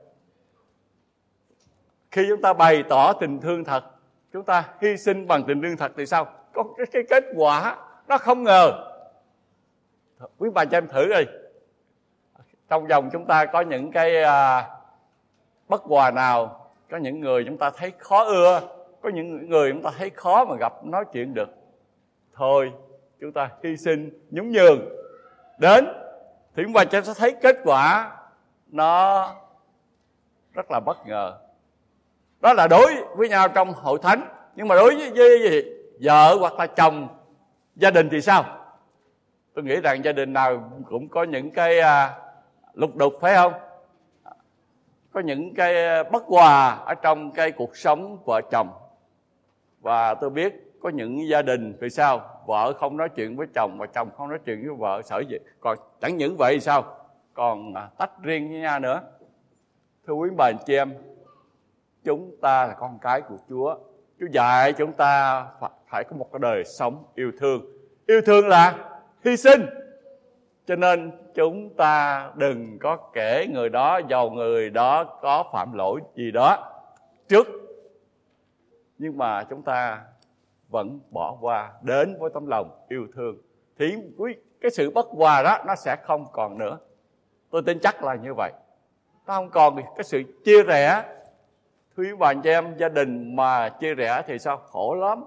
Khi chúng ta bày tỏ tình thương thật, chúng ta hy sinh bằng tình thương thật thì sao? Có cái, cái kết quả nó không ngờ. Quý bà cho em thử đi. Trong vòng chúng ta có những cái à, bất hòa nào, có những người chúng ta thấy khó ưa, có những người chúng ta thấy khó mà gặp nói chuyện được. Thôi chúng ta hy sinh nhún nhường đến thì chúng ta sẽ thấy kết quả nó rất là bất ngờ. Đó là đối với nhau trong hội thánh. Nhưng mà đối với, với, với vợ hoặc là chồng, gia đình thì sao? Tôi nghĩ rằng gia đình nào cũng có những cái à, lục đục, phải không? Có những cái bất hòa ở trong cái cuộc sống vợ chồng. Và tôi biết có những gia đình thì sao? Vợ không nói chuyện với chồng và chồng không nói chuyện với vợ, sợ gì? Còn chẳng những vậy sao? Còn à, tách riêng với nhau nữa. Thưa quý bà anh chị em, chúng ta là con cái của Chúa. Chúa dạy chúng ta phải có một cái đời sống yêu thương. Yêu thương là hy sinh. Cho nên chúng ta đừng có kể người đó, dầu người đó có phạm lỗi gì đó trước, nhưng mà chúng ta vẫn bỏ qua đến với tấm lòng yêu thương, thì cái sự bất hòa đó nó sẽ không còn nữa. Tôi tin chắc là như vậy. Nó không còn cái sự chia rẽ. Thưa quý bà chị em, gia đình mà chia rẽ thì sao? Khổ lắm.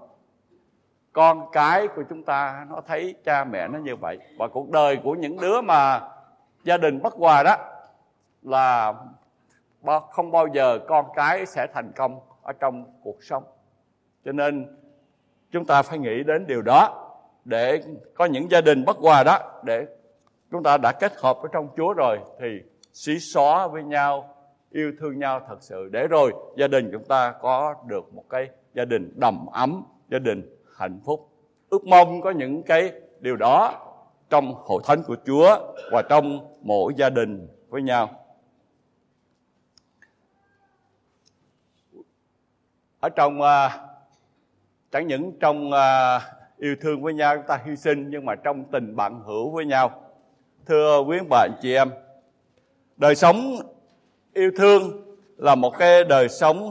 Con cái của chúng ta nó thấy cha mẹ nó như vậy. Và cuộc đời của những đứa mà gia đình bất hòa đó là không bao giờ con cái sẽ thành công ở trong cuộc sống. Cho nên chúng ta phải nghĩ đến điều đó. Để có những gia đình bất hòa đó, để chúng ta đã kết hợp ở trong Chúa rồi thì xí xóa với nhau, yêu thương nhau thật sự, để rồi gia đình chúng ta có được một cái gia đình đầm ấm, gia đình hạnh phúc. Ước mong có những cái điều đó trong hội thánh của Chúa và trong mỗi gia đình với nhau. Ở trong uh, chẳng những trong uh, yêu thương với nhau chúng ta hy sinh, nhưng mà trong tình bạn hữu với nhau. Thưa quý bà anh chị em, đời sống yêu thương là một cái đời sống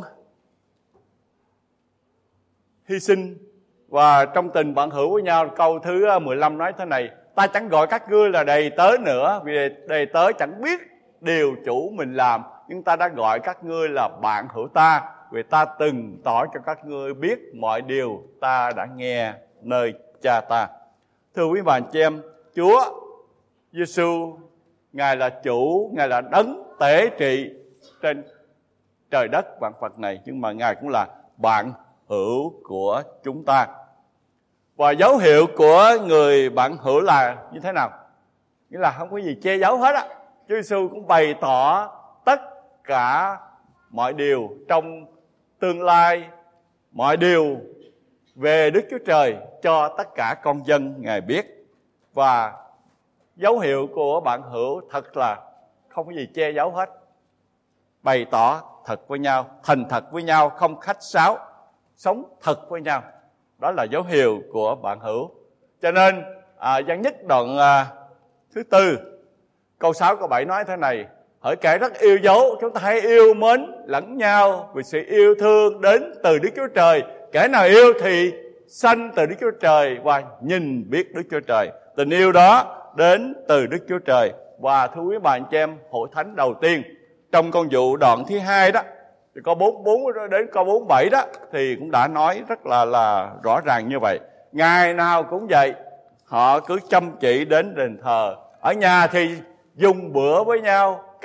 hy sinh. Và trong tình bạn hữu với nhau, câu thứ mười lăm nói thế này: ta chẳng gọi các ngươi là đầy tớ nữa, vì đầy tớ chẳng biết điều chủ mình làm, nhưng ta đã gọi các ngươi là bạn hữu ta, vì ta từng tỏ cho các ngươi biết mọi điều ta đã nghe nơi cha ta. Thưa quý bà chị em, Chúa Giêsu, Ngài là chủ, Ngài là đấng tể trị trên trời đất vạn vật này, nhưng mà Ngài cũng là bạn hữu của chúng ta. Và dấu hiệu của người bạn hữu là như thế nào? Nghĩa là không có gì che giấu hết á. Chúa Giêsu cũng bày tỏ tất cả mọi điều trong tương lai, mọi điều về Đức Chúa Trời cho tất cả con dân Ngài biết. Và dấu hiệu của bạn hữu thật là không có gì che giấu hết. Bày tỏ thật với nhau, thành thật với nhau, không khách sáo, sống thật với nhau. Đó là dấu hiệu của bạn hữu. Cho nên à, Giăng nhất đoạn à, thứ tư, câu sáu câu bảy nói thế này: hỡi kẻ rất yêu dấu, chúng ta hãy yêu mến lẫn nhau, vì sự yêu thương đến từ Đức Chúa Trời. Kẻ nào yêu thì sanh từ Đức Chúa Trời và nhìn biết Đức Chúa Trời. Tình yêu đó đến từ Đức Chúa Trời. Và thưa quý bà anh chị em, hội thánh đầu tiên trong công vụ đoạn thứ hai đó, thì câu bốn mươi bốn đến câu bốn mươi bảy đó thì cũng đã nói rất là là rõ ràng như vậy. Ngày nào cũng vậy, họ cứ chăm chỉ đến đền thờ. Ở nhà thì dùng bữa với nhau cách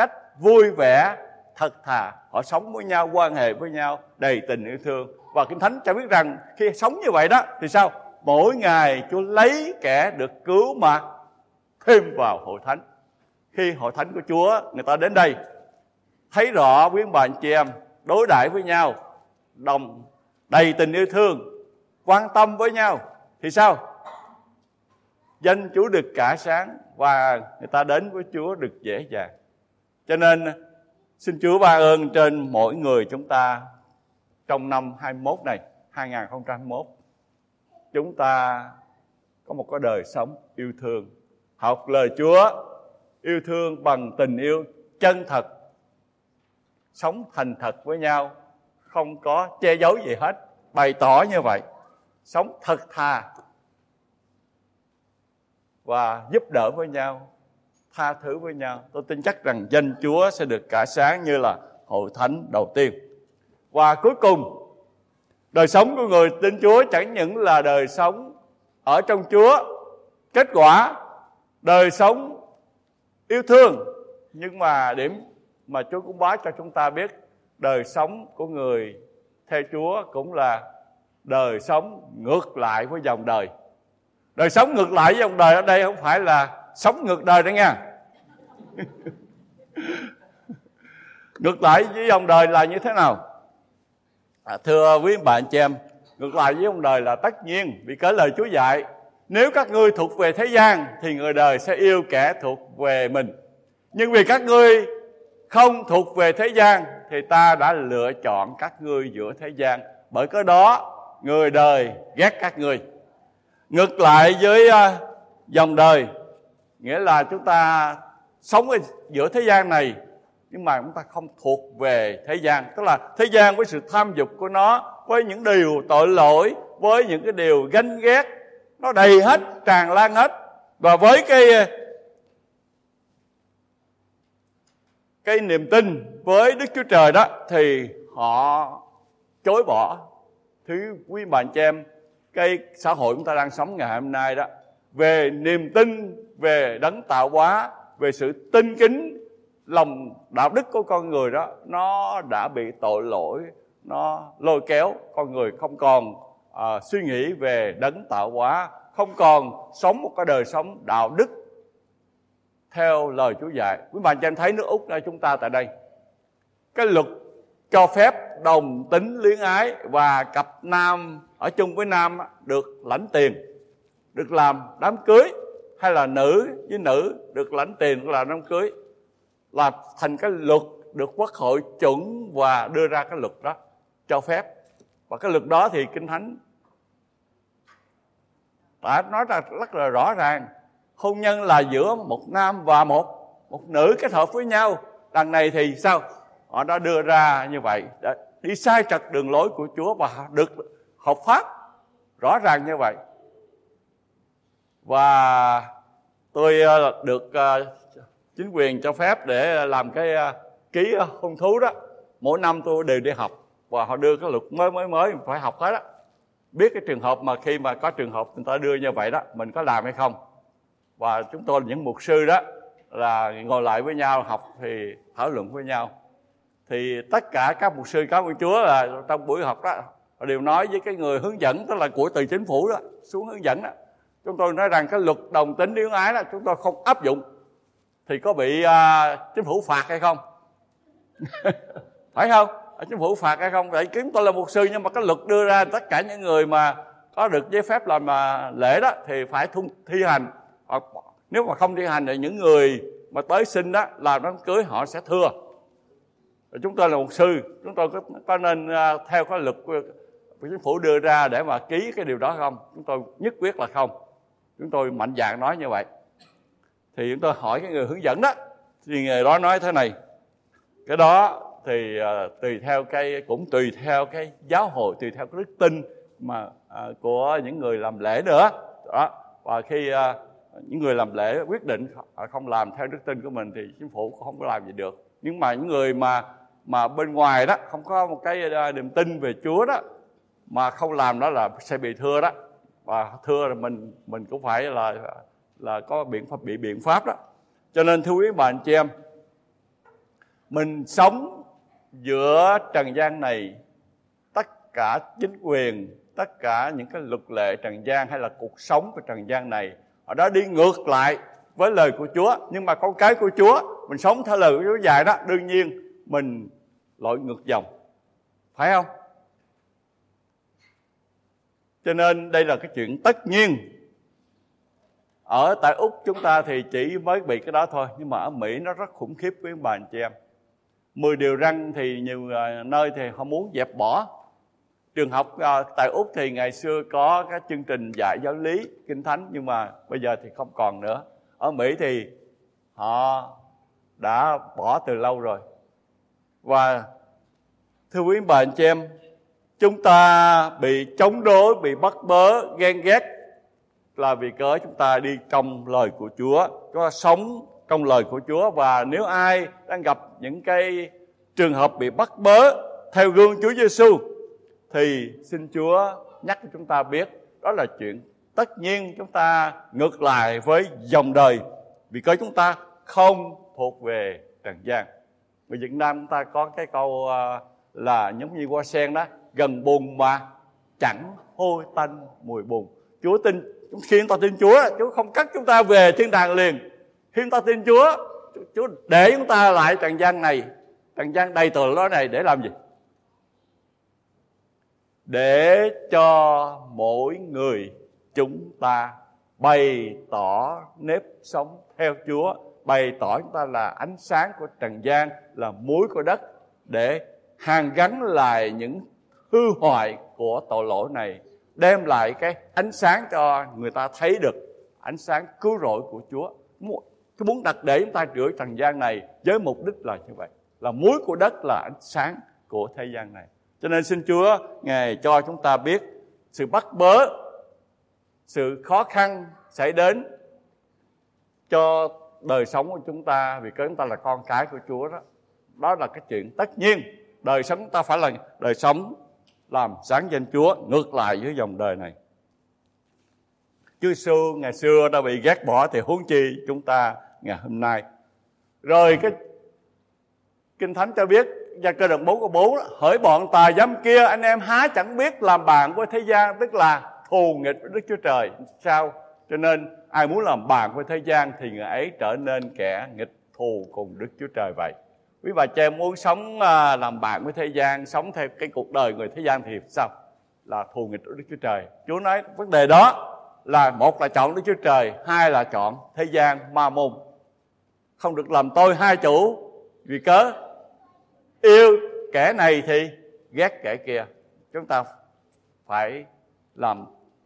vui vẻ, thật thà. Họ sống với nhau, quan hệ với nhau đầy tình yêu thương. Và Kinh Thánh cho biết rằng khi sống như vậy đó thì sao? Mỗi ngày Chúa lấy kẻ được cứu mà thêm vào hội thánh. Khi hội thánh của Chúa người ta đến đây, thấy rõ quý bà anh chị em đối đãi với nhau đồng đầy tình yêu thương, quan tâm với nhau thì sao? Danh Chúa được cả sáng và người ta đến với Chúa được dễ dàng. Cho nên xin Chúa ban ơn trên mỗi người chúng ta trong năm hai mốt này, hai không hai mốt. Chúng ta có một cái đời sống yêu thương, học lời Chúa, yêu thương bằng tình yêu chân thật, sống thành thật với nhau, không có che giấu gì hết, bày tỏ như vậy, sống thật thà và giúp đỡ với nhau, tha thứ với nhau. Tôi tin chắc rằng danh Chúa sẽ được cả sáng như là hội thánh đầu tiên. Và cuối cùng, đời sống của người tin Chúa chẳng những là đời sống ở trong Chúa, kết quả đời sống yêu thương, nhưng mà điểm mà Chúa cũng báo cho chúng ta biết, đời sống của người theo Chúa cũng là đời sống ngược lại với dòng đời. Đời sống ngược lại với dòng đời ở đây không phải là sống ngược đời đó nha. Ngược lại với dòng đời là như thế nào? À, thưa quý bạn chị em, ngược lại với dòng đời là tất nhiên, vì cớ lời Chúa dạy, nếu các ngươi thuộc về thế gian thì người đời sẽ yêu kẻ thuộc về mình. Nhưng vì các ngươi không thuộc về thế gian thì ta đã lựa chọn các ngươi giữa thế gian. Bởi cớ đó người đời ghét các ngươi. Ngược lại với uh, dòng đời, nghĩa là chúng ta sống ở giữa thế gian này, nhưng mà chúng ta không thuộc về thế gian. Tức là thế gian với sự tham dục của nó, với những điều tội lỗi, với những cái điều ganh ghét, nó đầy hết, tràn lan hết. Và với cái cái niềm tin với Đức Chúa Trời đó thì họ chối bỏ. Thứ quý bạn chị em, cái xã hội chúng ta đang sống ngày hôm nay đó, về niềm tin, về đấng tạo hóa, về sự tin kính, lòng đạo đức của con người đó, nó đã bị tội lỗi, nó lôi kéo con người không còn à, suy nghĩ về đấng tạo hóa, không còn sống một cái đời sống đạo đức theo lời Chúa dạy. Quý bạn cho em thấy nước Úc đây, chúng ta tại đây, cái luật cho phép đồng tính luyến ái và cặp nam ở chung với nam được lãnh tiền, được làm đám cưới, hay là nữ với nữ được lãnh tiền, được làm đám cưới, là thành cái luật được Quốc hội chuẩn và đưa ra cái luật đó cho phép. Và cái luật đó thì Kinh Thánh đã nói ra rất là rõ ràng, hôn nhân là giữa một nam và một một nữ kết hợp với nhau. Đằng này thì sao? Họ đã đưa ra như vậy, đã đi sai trật đường lối của Chúa và được hợp pháp rõ ràng như vậy. Và tôi được chính quyền cho phép để làm cái ký hôn thú đó. Mỗi năm tôi đều đi học và họ đưa cái luật mới mới mới phải học hết đó. Biết cái trường hợp mà khi mà có trường hợp người ta đưa như vậy đó, mình có làm hay không. Và chúng tôi là những mục sư đó, là ngồi lại với nhau học thì thảo luận với nhau. Thì tất cả các mục sư cảm ơn Chúa là trong buổi học đó họ đều nói với cái người hướng dẫn, tức là của từ chính phủ đó xuống hướng dẫn đó, chúng tôi nói rằng cái luật đồng tính luyến ái đó chúng tôi không áp dụng thì có bị uh, chính phủ phạt hay không? Phải không? Chính phủ phạt hay không? Vậy kiếm tôi là mục sư, nhưng mà cái luật đưa ra tất cả những người mà có được giấy phép làm mà lễ đó thì phải thung, thi hành. Hoặc nếu mà không thi hành thì những người mà tới xin đó làm đám cưới họ sẽ thưa. Chúng tôi là mục sư, chúng tôi có, có nên uh, theo cái luật của, của chính phủ đưa ra để mà ký cái điều đó không? Chúng tôi nhất quyết là không. Chúng tôi mạnh dạn nói như vậy. Thì chúng tôi hỏi cái người hướng dẫn đó, thì người đó nói thế này: cái đó thì uh, tùy theo cái cũng tùy theo cái giáo hội, tùy theo cái đức tin mà uh, của những người làm lễ nữa đó. Và khi uh, những người làm lễ quyết định không làm theo đức tin của mình thì chính phủ cũng không có làm gì được. Nhưng mà những người mà mà bên ngoài đó không có một cái uh, niềm tin về Chúa đó mà không làm đó là sẽ bị thưa đó. Và thưa là mình mình cũng phải là là có biện pháp bị biện pháp đó. Cho nên thưa quý bà anh chị em, mình sống giữa trần gian này, tất cả chính quyền, tất cả những cái luật lệ trần gian hay là cuộc sống của trần gian này, họ đã đi ngược lại với lời của Chúa. Nhưng mà con cái của Chúa, mình sống theo lời của Chúa dạy đó, đương nhiên mình lội ngược dòng, phải không? Cho nên đây là cái chuyện tất nhiên. Ở tại Úc chúng ta thì chỉ mới bị cái đó thôi, nhưng mà ở Mỹ nó rất khủng khiếp với bà anh chị em. Mười điều răn thì nhiều nơi thì họ muốn dẹp bỏ. Trường học tại Úc thì ngày xưa có cái chương trình dạy giáo lý Kinh Thánh, nhưng mà bây giờ thì không còn nữa. Ở Mỹ thì họ đã bỏ từ lâu rồi. Và thưa quý bà anh chị em, chúng ta bị chống đối, bị bắt bớ, ghen ghét là vì cớ chúng ta đi trong lời của Chúa, chúng ta sống trong lời của Chúa. Và nếu ai đang gặp những cái trường hợp bị bắt bớ theo gương Chúa Giêsu thì xin Chúa nhắc cho chúng ta biết đó là chuyện tất nhiên. Chúng ta ngược lại với dòng đời vì cớ chúng ta không thuộc về trần gian. Ở Việt Nam chúng ta có cái câu là giống như hoa sen đó, gần bùn mà chẳng hôi tanh mùi bùn. Chúa tin, khi chúng ta tin Chúa, Chúa không cắt chúng ta về thiên đàng liền. Khi chúng ta tin Chúa, Chúa để chúng ta lại trần gian này, trần gian đầy tội lỗi này để làm gì? Để cho mỗi người chúng ta bày tỏ nếp sống theo Chúa, bày tỏ chúng ta là ánh sáng của trần gian, là muối của đất, để hàn gắn lại những hư hoại của tội lỗi này, đem lại cái ánh sáng cho người ta thấy được ánh sáng cứu rỗi của Chúa. Tôi muốn đặt để chúng ta rửa trần gian này với mục đích là như vậy, là muối của đất, là ánh sáng của thế gian này. Cho nên xin Chúa Ngài cho chúng ta biết sự bắt bớ, sự khó khăn xảy đến cho đời sống của chúng ta vì cớ chúng ta là con cái của Chúa đó. Đó là cái chuyện tất nhiên. Đời sống ta phải là đời sống làm sáng danh Chúa, ngược lại với dòng đời này. Chúa Giêsu ngày xưa đã bị ghét bỏ thì huống chi chúng ta ngày hôm nay. Rồi cái Kinh Thánh cho biết, Gia Cơ đoạn bốn câu bốn, hỡi bọn tà dâm kia, anh em há chẳng biết làm bạn với thế gian, tức là thù nghịch với Đức Chúa Trời. Sao? Cho nên ai muốn làm bạn với thế gian thì người ấy trở nên kẻ nghịch thù cùng Đức Chúa Trời vậy. Quý bà chị em muốn sống làm bạn với thế gian, sống theo cái cuộc đời người thế gian thì sao? Là thù nghịch với Đức Chúa Trời. Chúa nói vấn đề đó là một là chọn Đức Chúa Trời, hai là chọn thế gian ma môn. Không được làm tôi hai chủ, vì cớ yêu kẻ này thì ghét kẻ kia. Chúng ta phải làm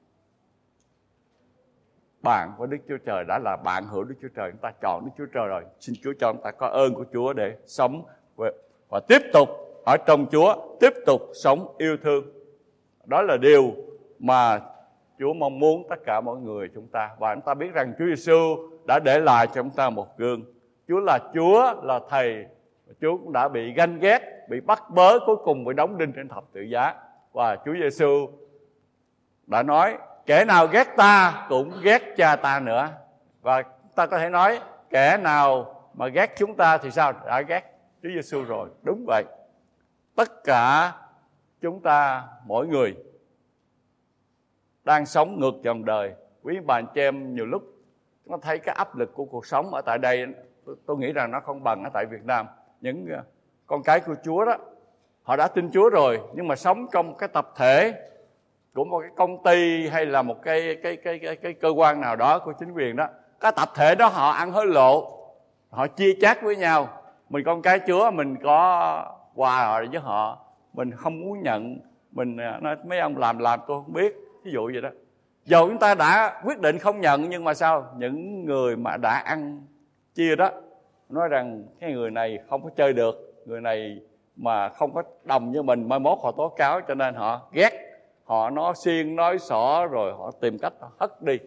bạn với Đức Chúa Trời, đã là bạn hữu Đức Chúa Trời, chúng ta chọn Đức Chúa Trời rồi. Xin Chúa cho chúng ta có ơn của Chúa để sống và tiếp tục ở trong Chúa, tiếp tục sống yêu thương. Đó là điều mà Chúa mong muốn tất cả mọi người chúng ta. Và chúng ta biết rằng Chúa Giêsu đã để lại cho chúng ta một gương. Chúa là Chúa, là Thầy. Chúa cũng đã bị ganh ghét, bị bắt bớ, cuối cùng bị đóng đinh trên thập tự giá. Và Chúa Giêsu đã nói, kẻ nào ghét ta cũng ghét cha ta nữa. Và ta có thể nói, kẻ nào mà ghét chúng ta thì sao? Đã ghét Chúa Giêsu rồi. Đúng vậy. Tất cả chúng ta, mỗi người đang sống ngược dòng đời. Quý bà anh chị em nhiều lúc nó thấy cái áp lực của cuộc sống ở tại đây, tôi nghĩ rằng nó không bằng ở tại Việt Nam. Những con cái của Chúa đó, họ đã tin Chúa rồi, nhưng mà sống trong cái tập thể của một cái công ty hay là một cái cái cái cái, cái cơ quan nào đó của chính quyền đó, cái tập thể đó họ ăn hối lộ, họ chia chác với nhau. Mình con cái Chúa, mình có quà với họ, mình không muốn nhận, mình nói mấy ông làm làm tôi không biết, ví dụ vậy đó. Dầu chúng ta đã quyết định không nhận, nhưng mà sao? Những người mà đã ăn chia đó nói rằng cái người này không có chơi được, người này mà không có đồng với mình, mai mốt họ tố cáo, cho nên họ ghét, họ nói xiên nói xỏ, rồi họ tìm cách họ hất đi.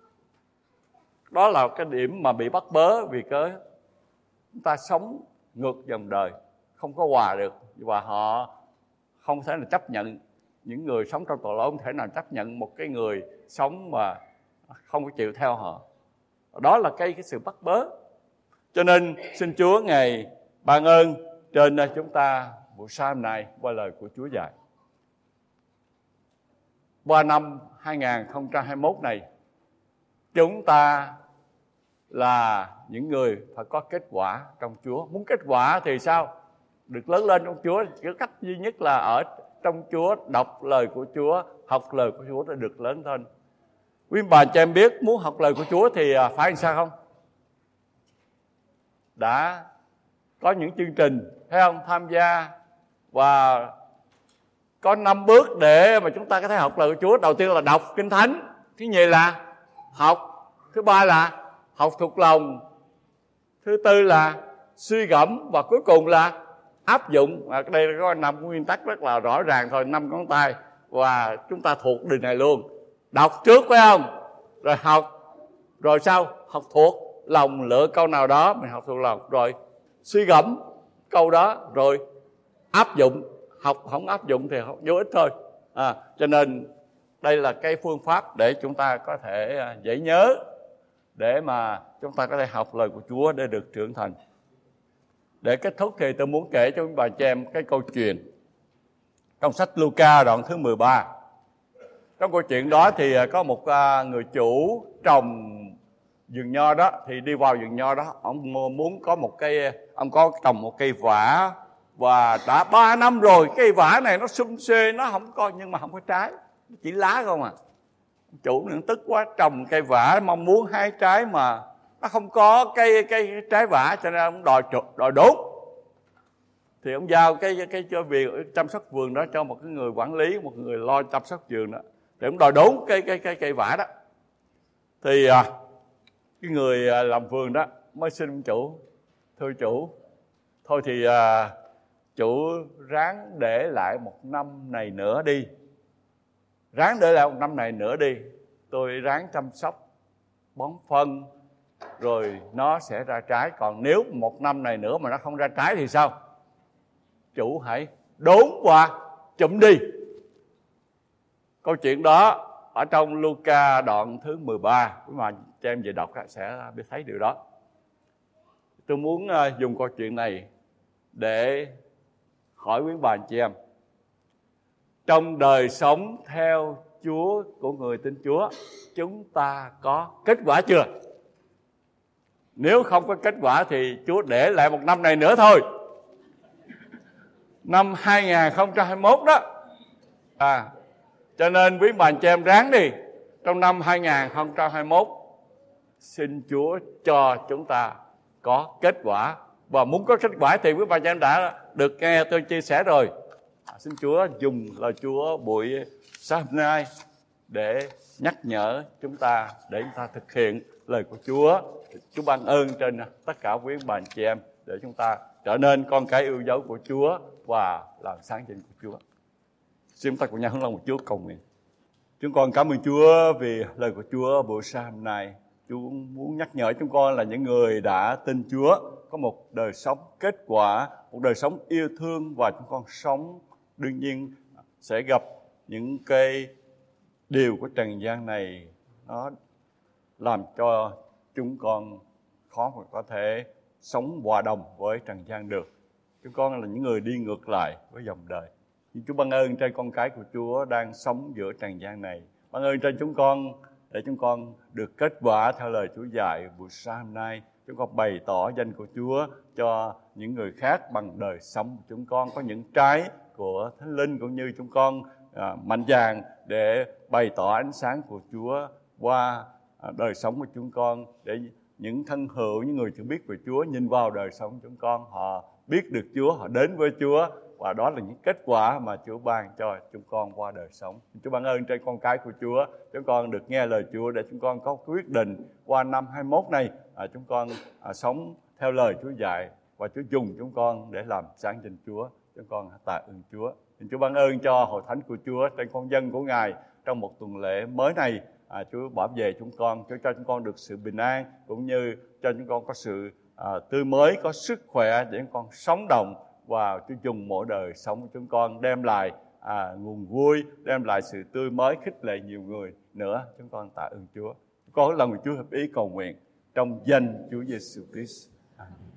Đó là cái điểm mà bị bắt bớ vì cớ chúng ta sống ngược dòng đời, không có hòa được. Và họ không thể nào chấp nhận, những người sống trong tội lỗi không thể nào chấp nhận một cái người sống mà không có chịu theo họ. Đó là cái, cái sự bắt bớ. Cho nên xin Chúa Ngài ban ơn trên chúng ta buổi sáng hôm nay qua lời của Chúa dạy. Qua năm hai không hai mốt này, chúng ta là những người phải có kết quả trong Chúa. Muốn kết quả thì sao? Được lớn lên trong Chúa. Cái cách duy nhất là ở trong Chúa, đọc lời của Chúa, học lời của Chúa để được lớn lên. Quý bà cho em biết, muốn học lời của Chúa thì phải làm sao không? Đã có những chương trình, thấy không? Tham gia và có năm bước để mà chúng ta có thể học lời của Chúa. Đầu tiên là đọc Kinh Thánh, thứ nhì là học, thứ ba là học thuộc lòng, thứ tư là suy gẫm, và cuối cùng là áp dụng. Và đây có năm nguyên tắc rất là rõ ràng thôi, năm ngón tay, và chúng ta thuộc điều này luôn. Đọc trước phải không? Rồi học, rồi sau học thuộc lòng, lựa câu nào đó mình học thuộc lòng, rồi suy gẫm câu đó, rồi áp dụng. Học không áp dụng thì không vô ích thôi. À, cho nên đây là cái phương pháp để chúng ta có thể dễ nhớ, để mà chúng ta có thể học lời của Chúa để được trưởng thành. Để kết thúc thì tôi muốn kể cho các bà chị em cái câu chuyện trong sách Luca đoạn thứ mười ba. Trong câu chuyện đó thì có một người chủ trồng vườn nho đó, thì đi vào vườn nho đó, ông muốn có một cây, ông có trồng một cây vả, và đã ba năm rồi cây vả này nó sum xê, nó không có, nhưng mà không có trái, chỉ lá không à. Chủនឹងtức quá, trồng cây vả mong muốn hái trái mà nó không có cây cây trái vả, cho nên ông đòi đòi đốn. Thì ông giao cái cái cho việc chăm sóc vườn đó cho một cái người quản lý, một người lo chăm sóc vườn đó, để ông đòi đốn cây cây cây cây vả đó. Thì à, cái người làm vườn đó mới xin ông chủ, thưa chủ, thôi thì à, chủ ráng để lại một năm này nữa đi, ráng để lại một năm này nữa đi, tôi ráng chăm sóc bón phân rồi nó sẽ ra trái. Còn nếu một năm này nữa mà nó không ra trái thì sao? Chủ hãy đốn và chụm đi. Câu chuyện đó ở trong Luca đoạn thứ mười ba, mà cho em về đọc sẽ biết thấy điều đó. Tôi muốn dùng câu chuyện này để hỏi quý bà anh chị em, trong đời sống theo Chúa của người tin Chúa, chúng ta có kết quả chưa? Nếu không có kết quả thì Chúa để lại một năm này nữa thôi, năm hai không hai mốt đó. À, cho nên quý bà anh chị em ráng đi, trong năm hai không hai mốt xin Chúa cho chúng ta có kết quả. Và muốn có kết quả thì quý bà anh chị em đã được nghe tôi chia sẻ rồi. À, xin Chúa dùng lời Chúa buổi sáng hôm nay để nhắc nhở chúng ta, để chúng ta thực hiện lời của Chúa. Chúa ban ơn trên tất cả quý bà anh chị em để chúng ta trở nên con cái yêu dấu của Chúa và làm sáng danh của Chúa. Xin chúng ta cùng nhau hướng lên một Chúa cầu nguyện. Chúng con cảm ơn Chúa vì lời của Chúa buổi sáng hôm nay. Chúa muốn nhắc nhở chúng con là những người đã tin Chúa có một đời sống kết quả, một đời sống yêu thương, và chúng con sống đương nhiên sẽ gặp những cái điều của trần gian này, nó làm cho chúng con khó mà có thể sống hòa đồng với trần gian được. Chúng con là những người đi ngược lại với dòng đời. Nhưng Chúa ban ơn trên con cái của Chúa đang sống giữa trần gian này. Ban ơn trên chúng con để chúng con được kết quả theo lời Chúa dạy buổi sáng hôm nay. Chúng con bày tỏ danh của Chúa cho những người khác bằng đời sống của chúng con, có những trái của Thánh Linh, cũng như chúng con à, mạnh dạn để bày tỏ ánh sáng của Chúa qua à, đời sống của chúng con, để những thân hữu, những người chưa biết về Chúa nhìn vào đời sống của chúng con, họ biết được Chúa, họ đến với Chúa, và đó là những kết quả mà Chúa ban cho chúng con qua đời sống. Chúa ban ơn trên con cái của Chúa, chúng con được nghe lời Chúa để chúng con có quyết định qua năm hai mốt này à, chúng con à, sống theo lời Chúa dạy, và Chúa dùng chúng con để làm sáng danh Chúa. Chúng con tạ ơn Chúa. Xin Chúa ban ơn cho hội thánh của Chúa trên con dân của Ngài trong một tuần lễ mới này. À, Chúa bảo vệ chúng con, Chúa cho chúng con được sự bình an, cũng như cho chúng con có sự à, tươi mới, có sức khỏe để chúng con sống động, và Chúa dùng mỗi đời sống của chúng con đem lại à, nguồn vui, đem lại sự tươi mới, khích lệ nhiều người nữa. Chúng con tạ ơn Chúa. Chúng con lần Chúa hợp ý cầu nguyện trong danh Chúa Giêsu Christ. Amen.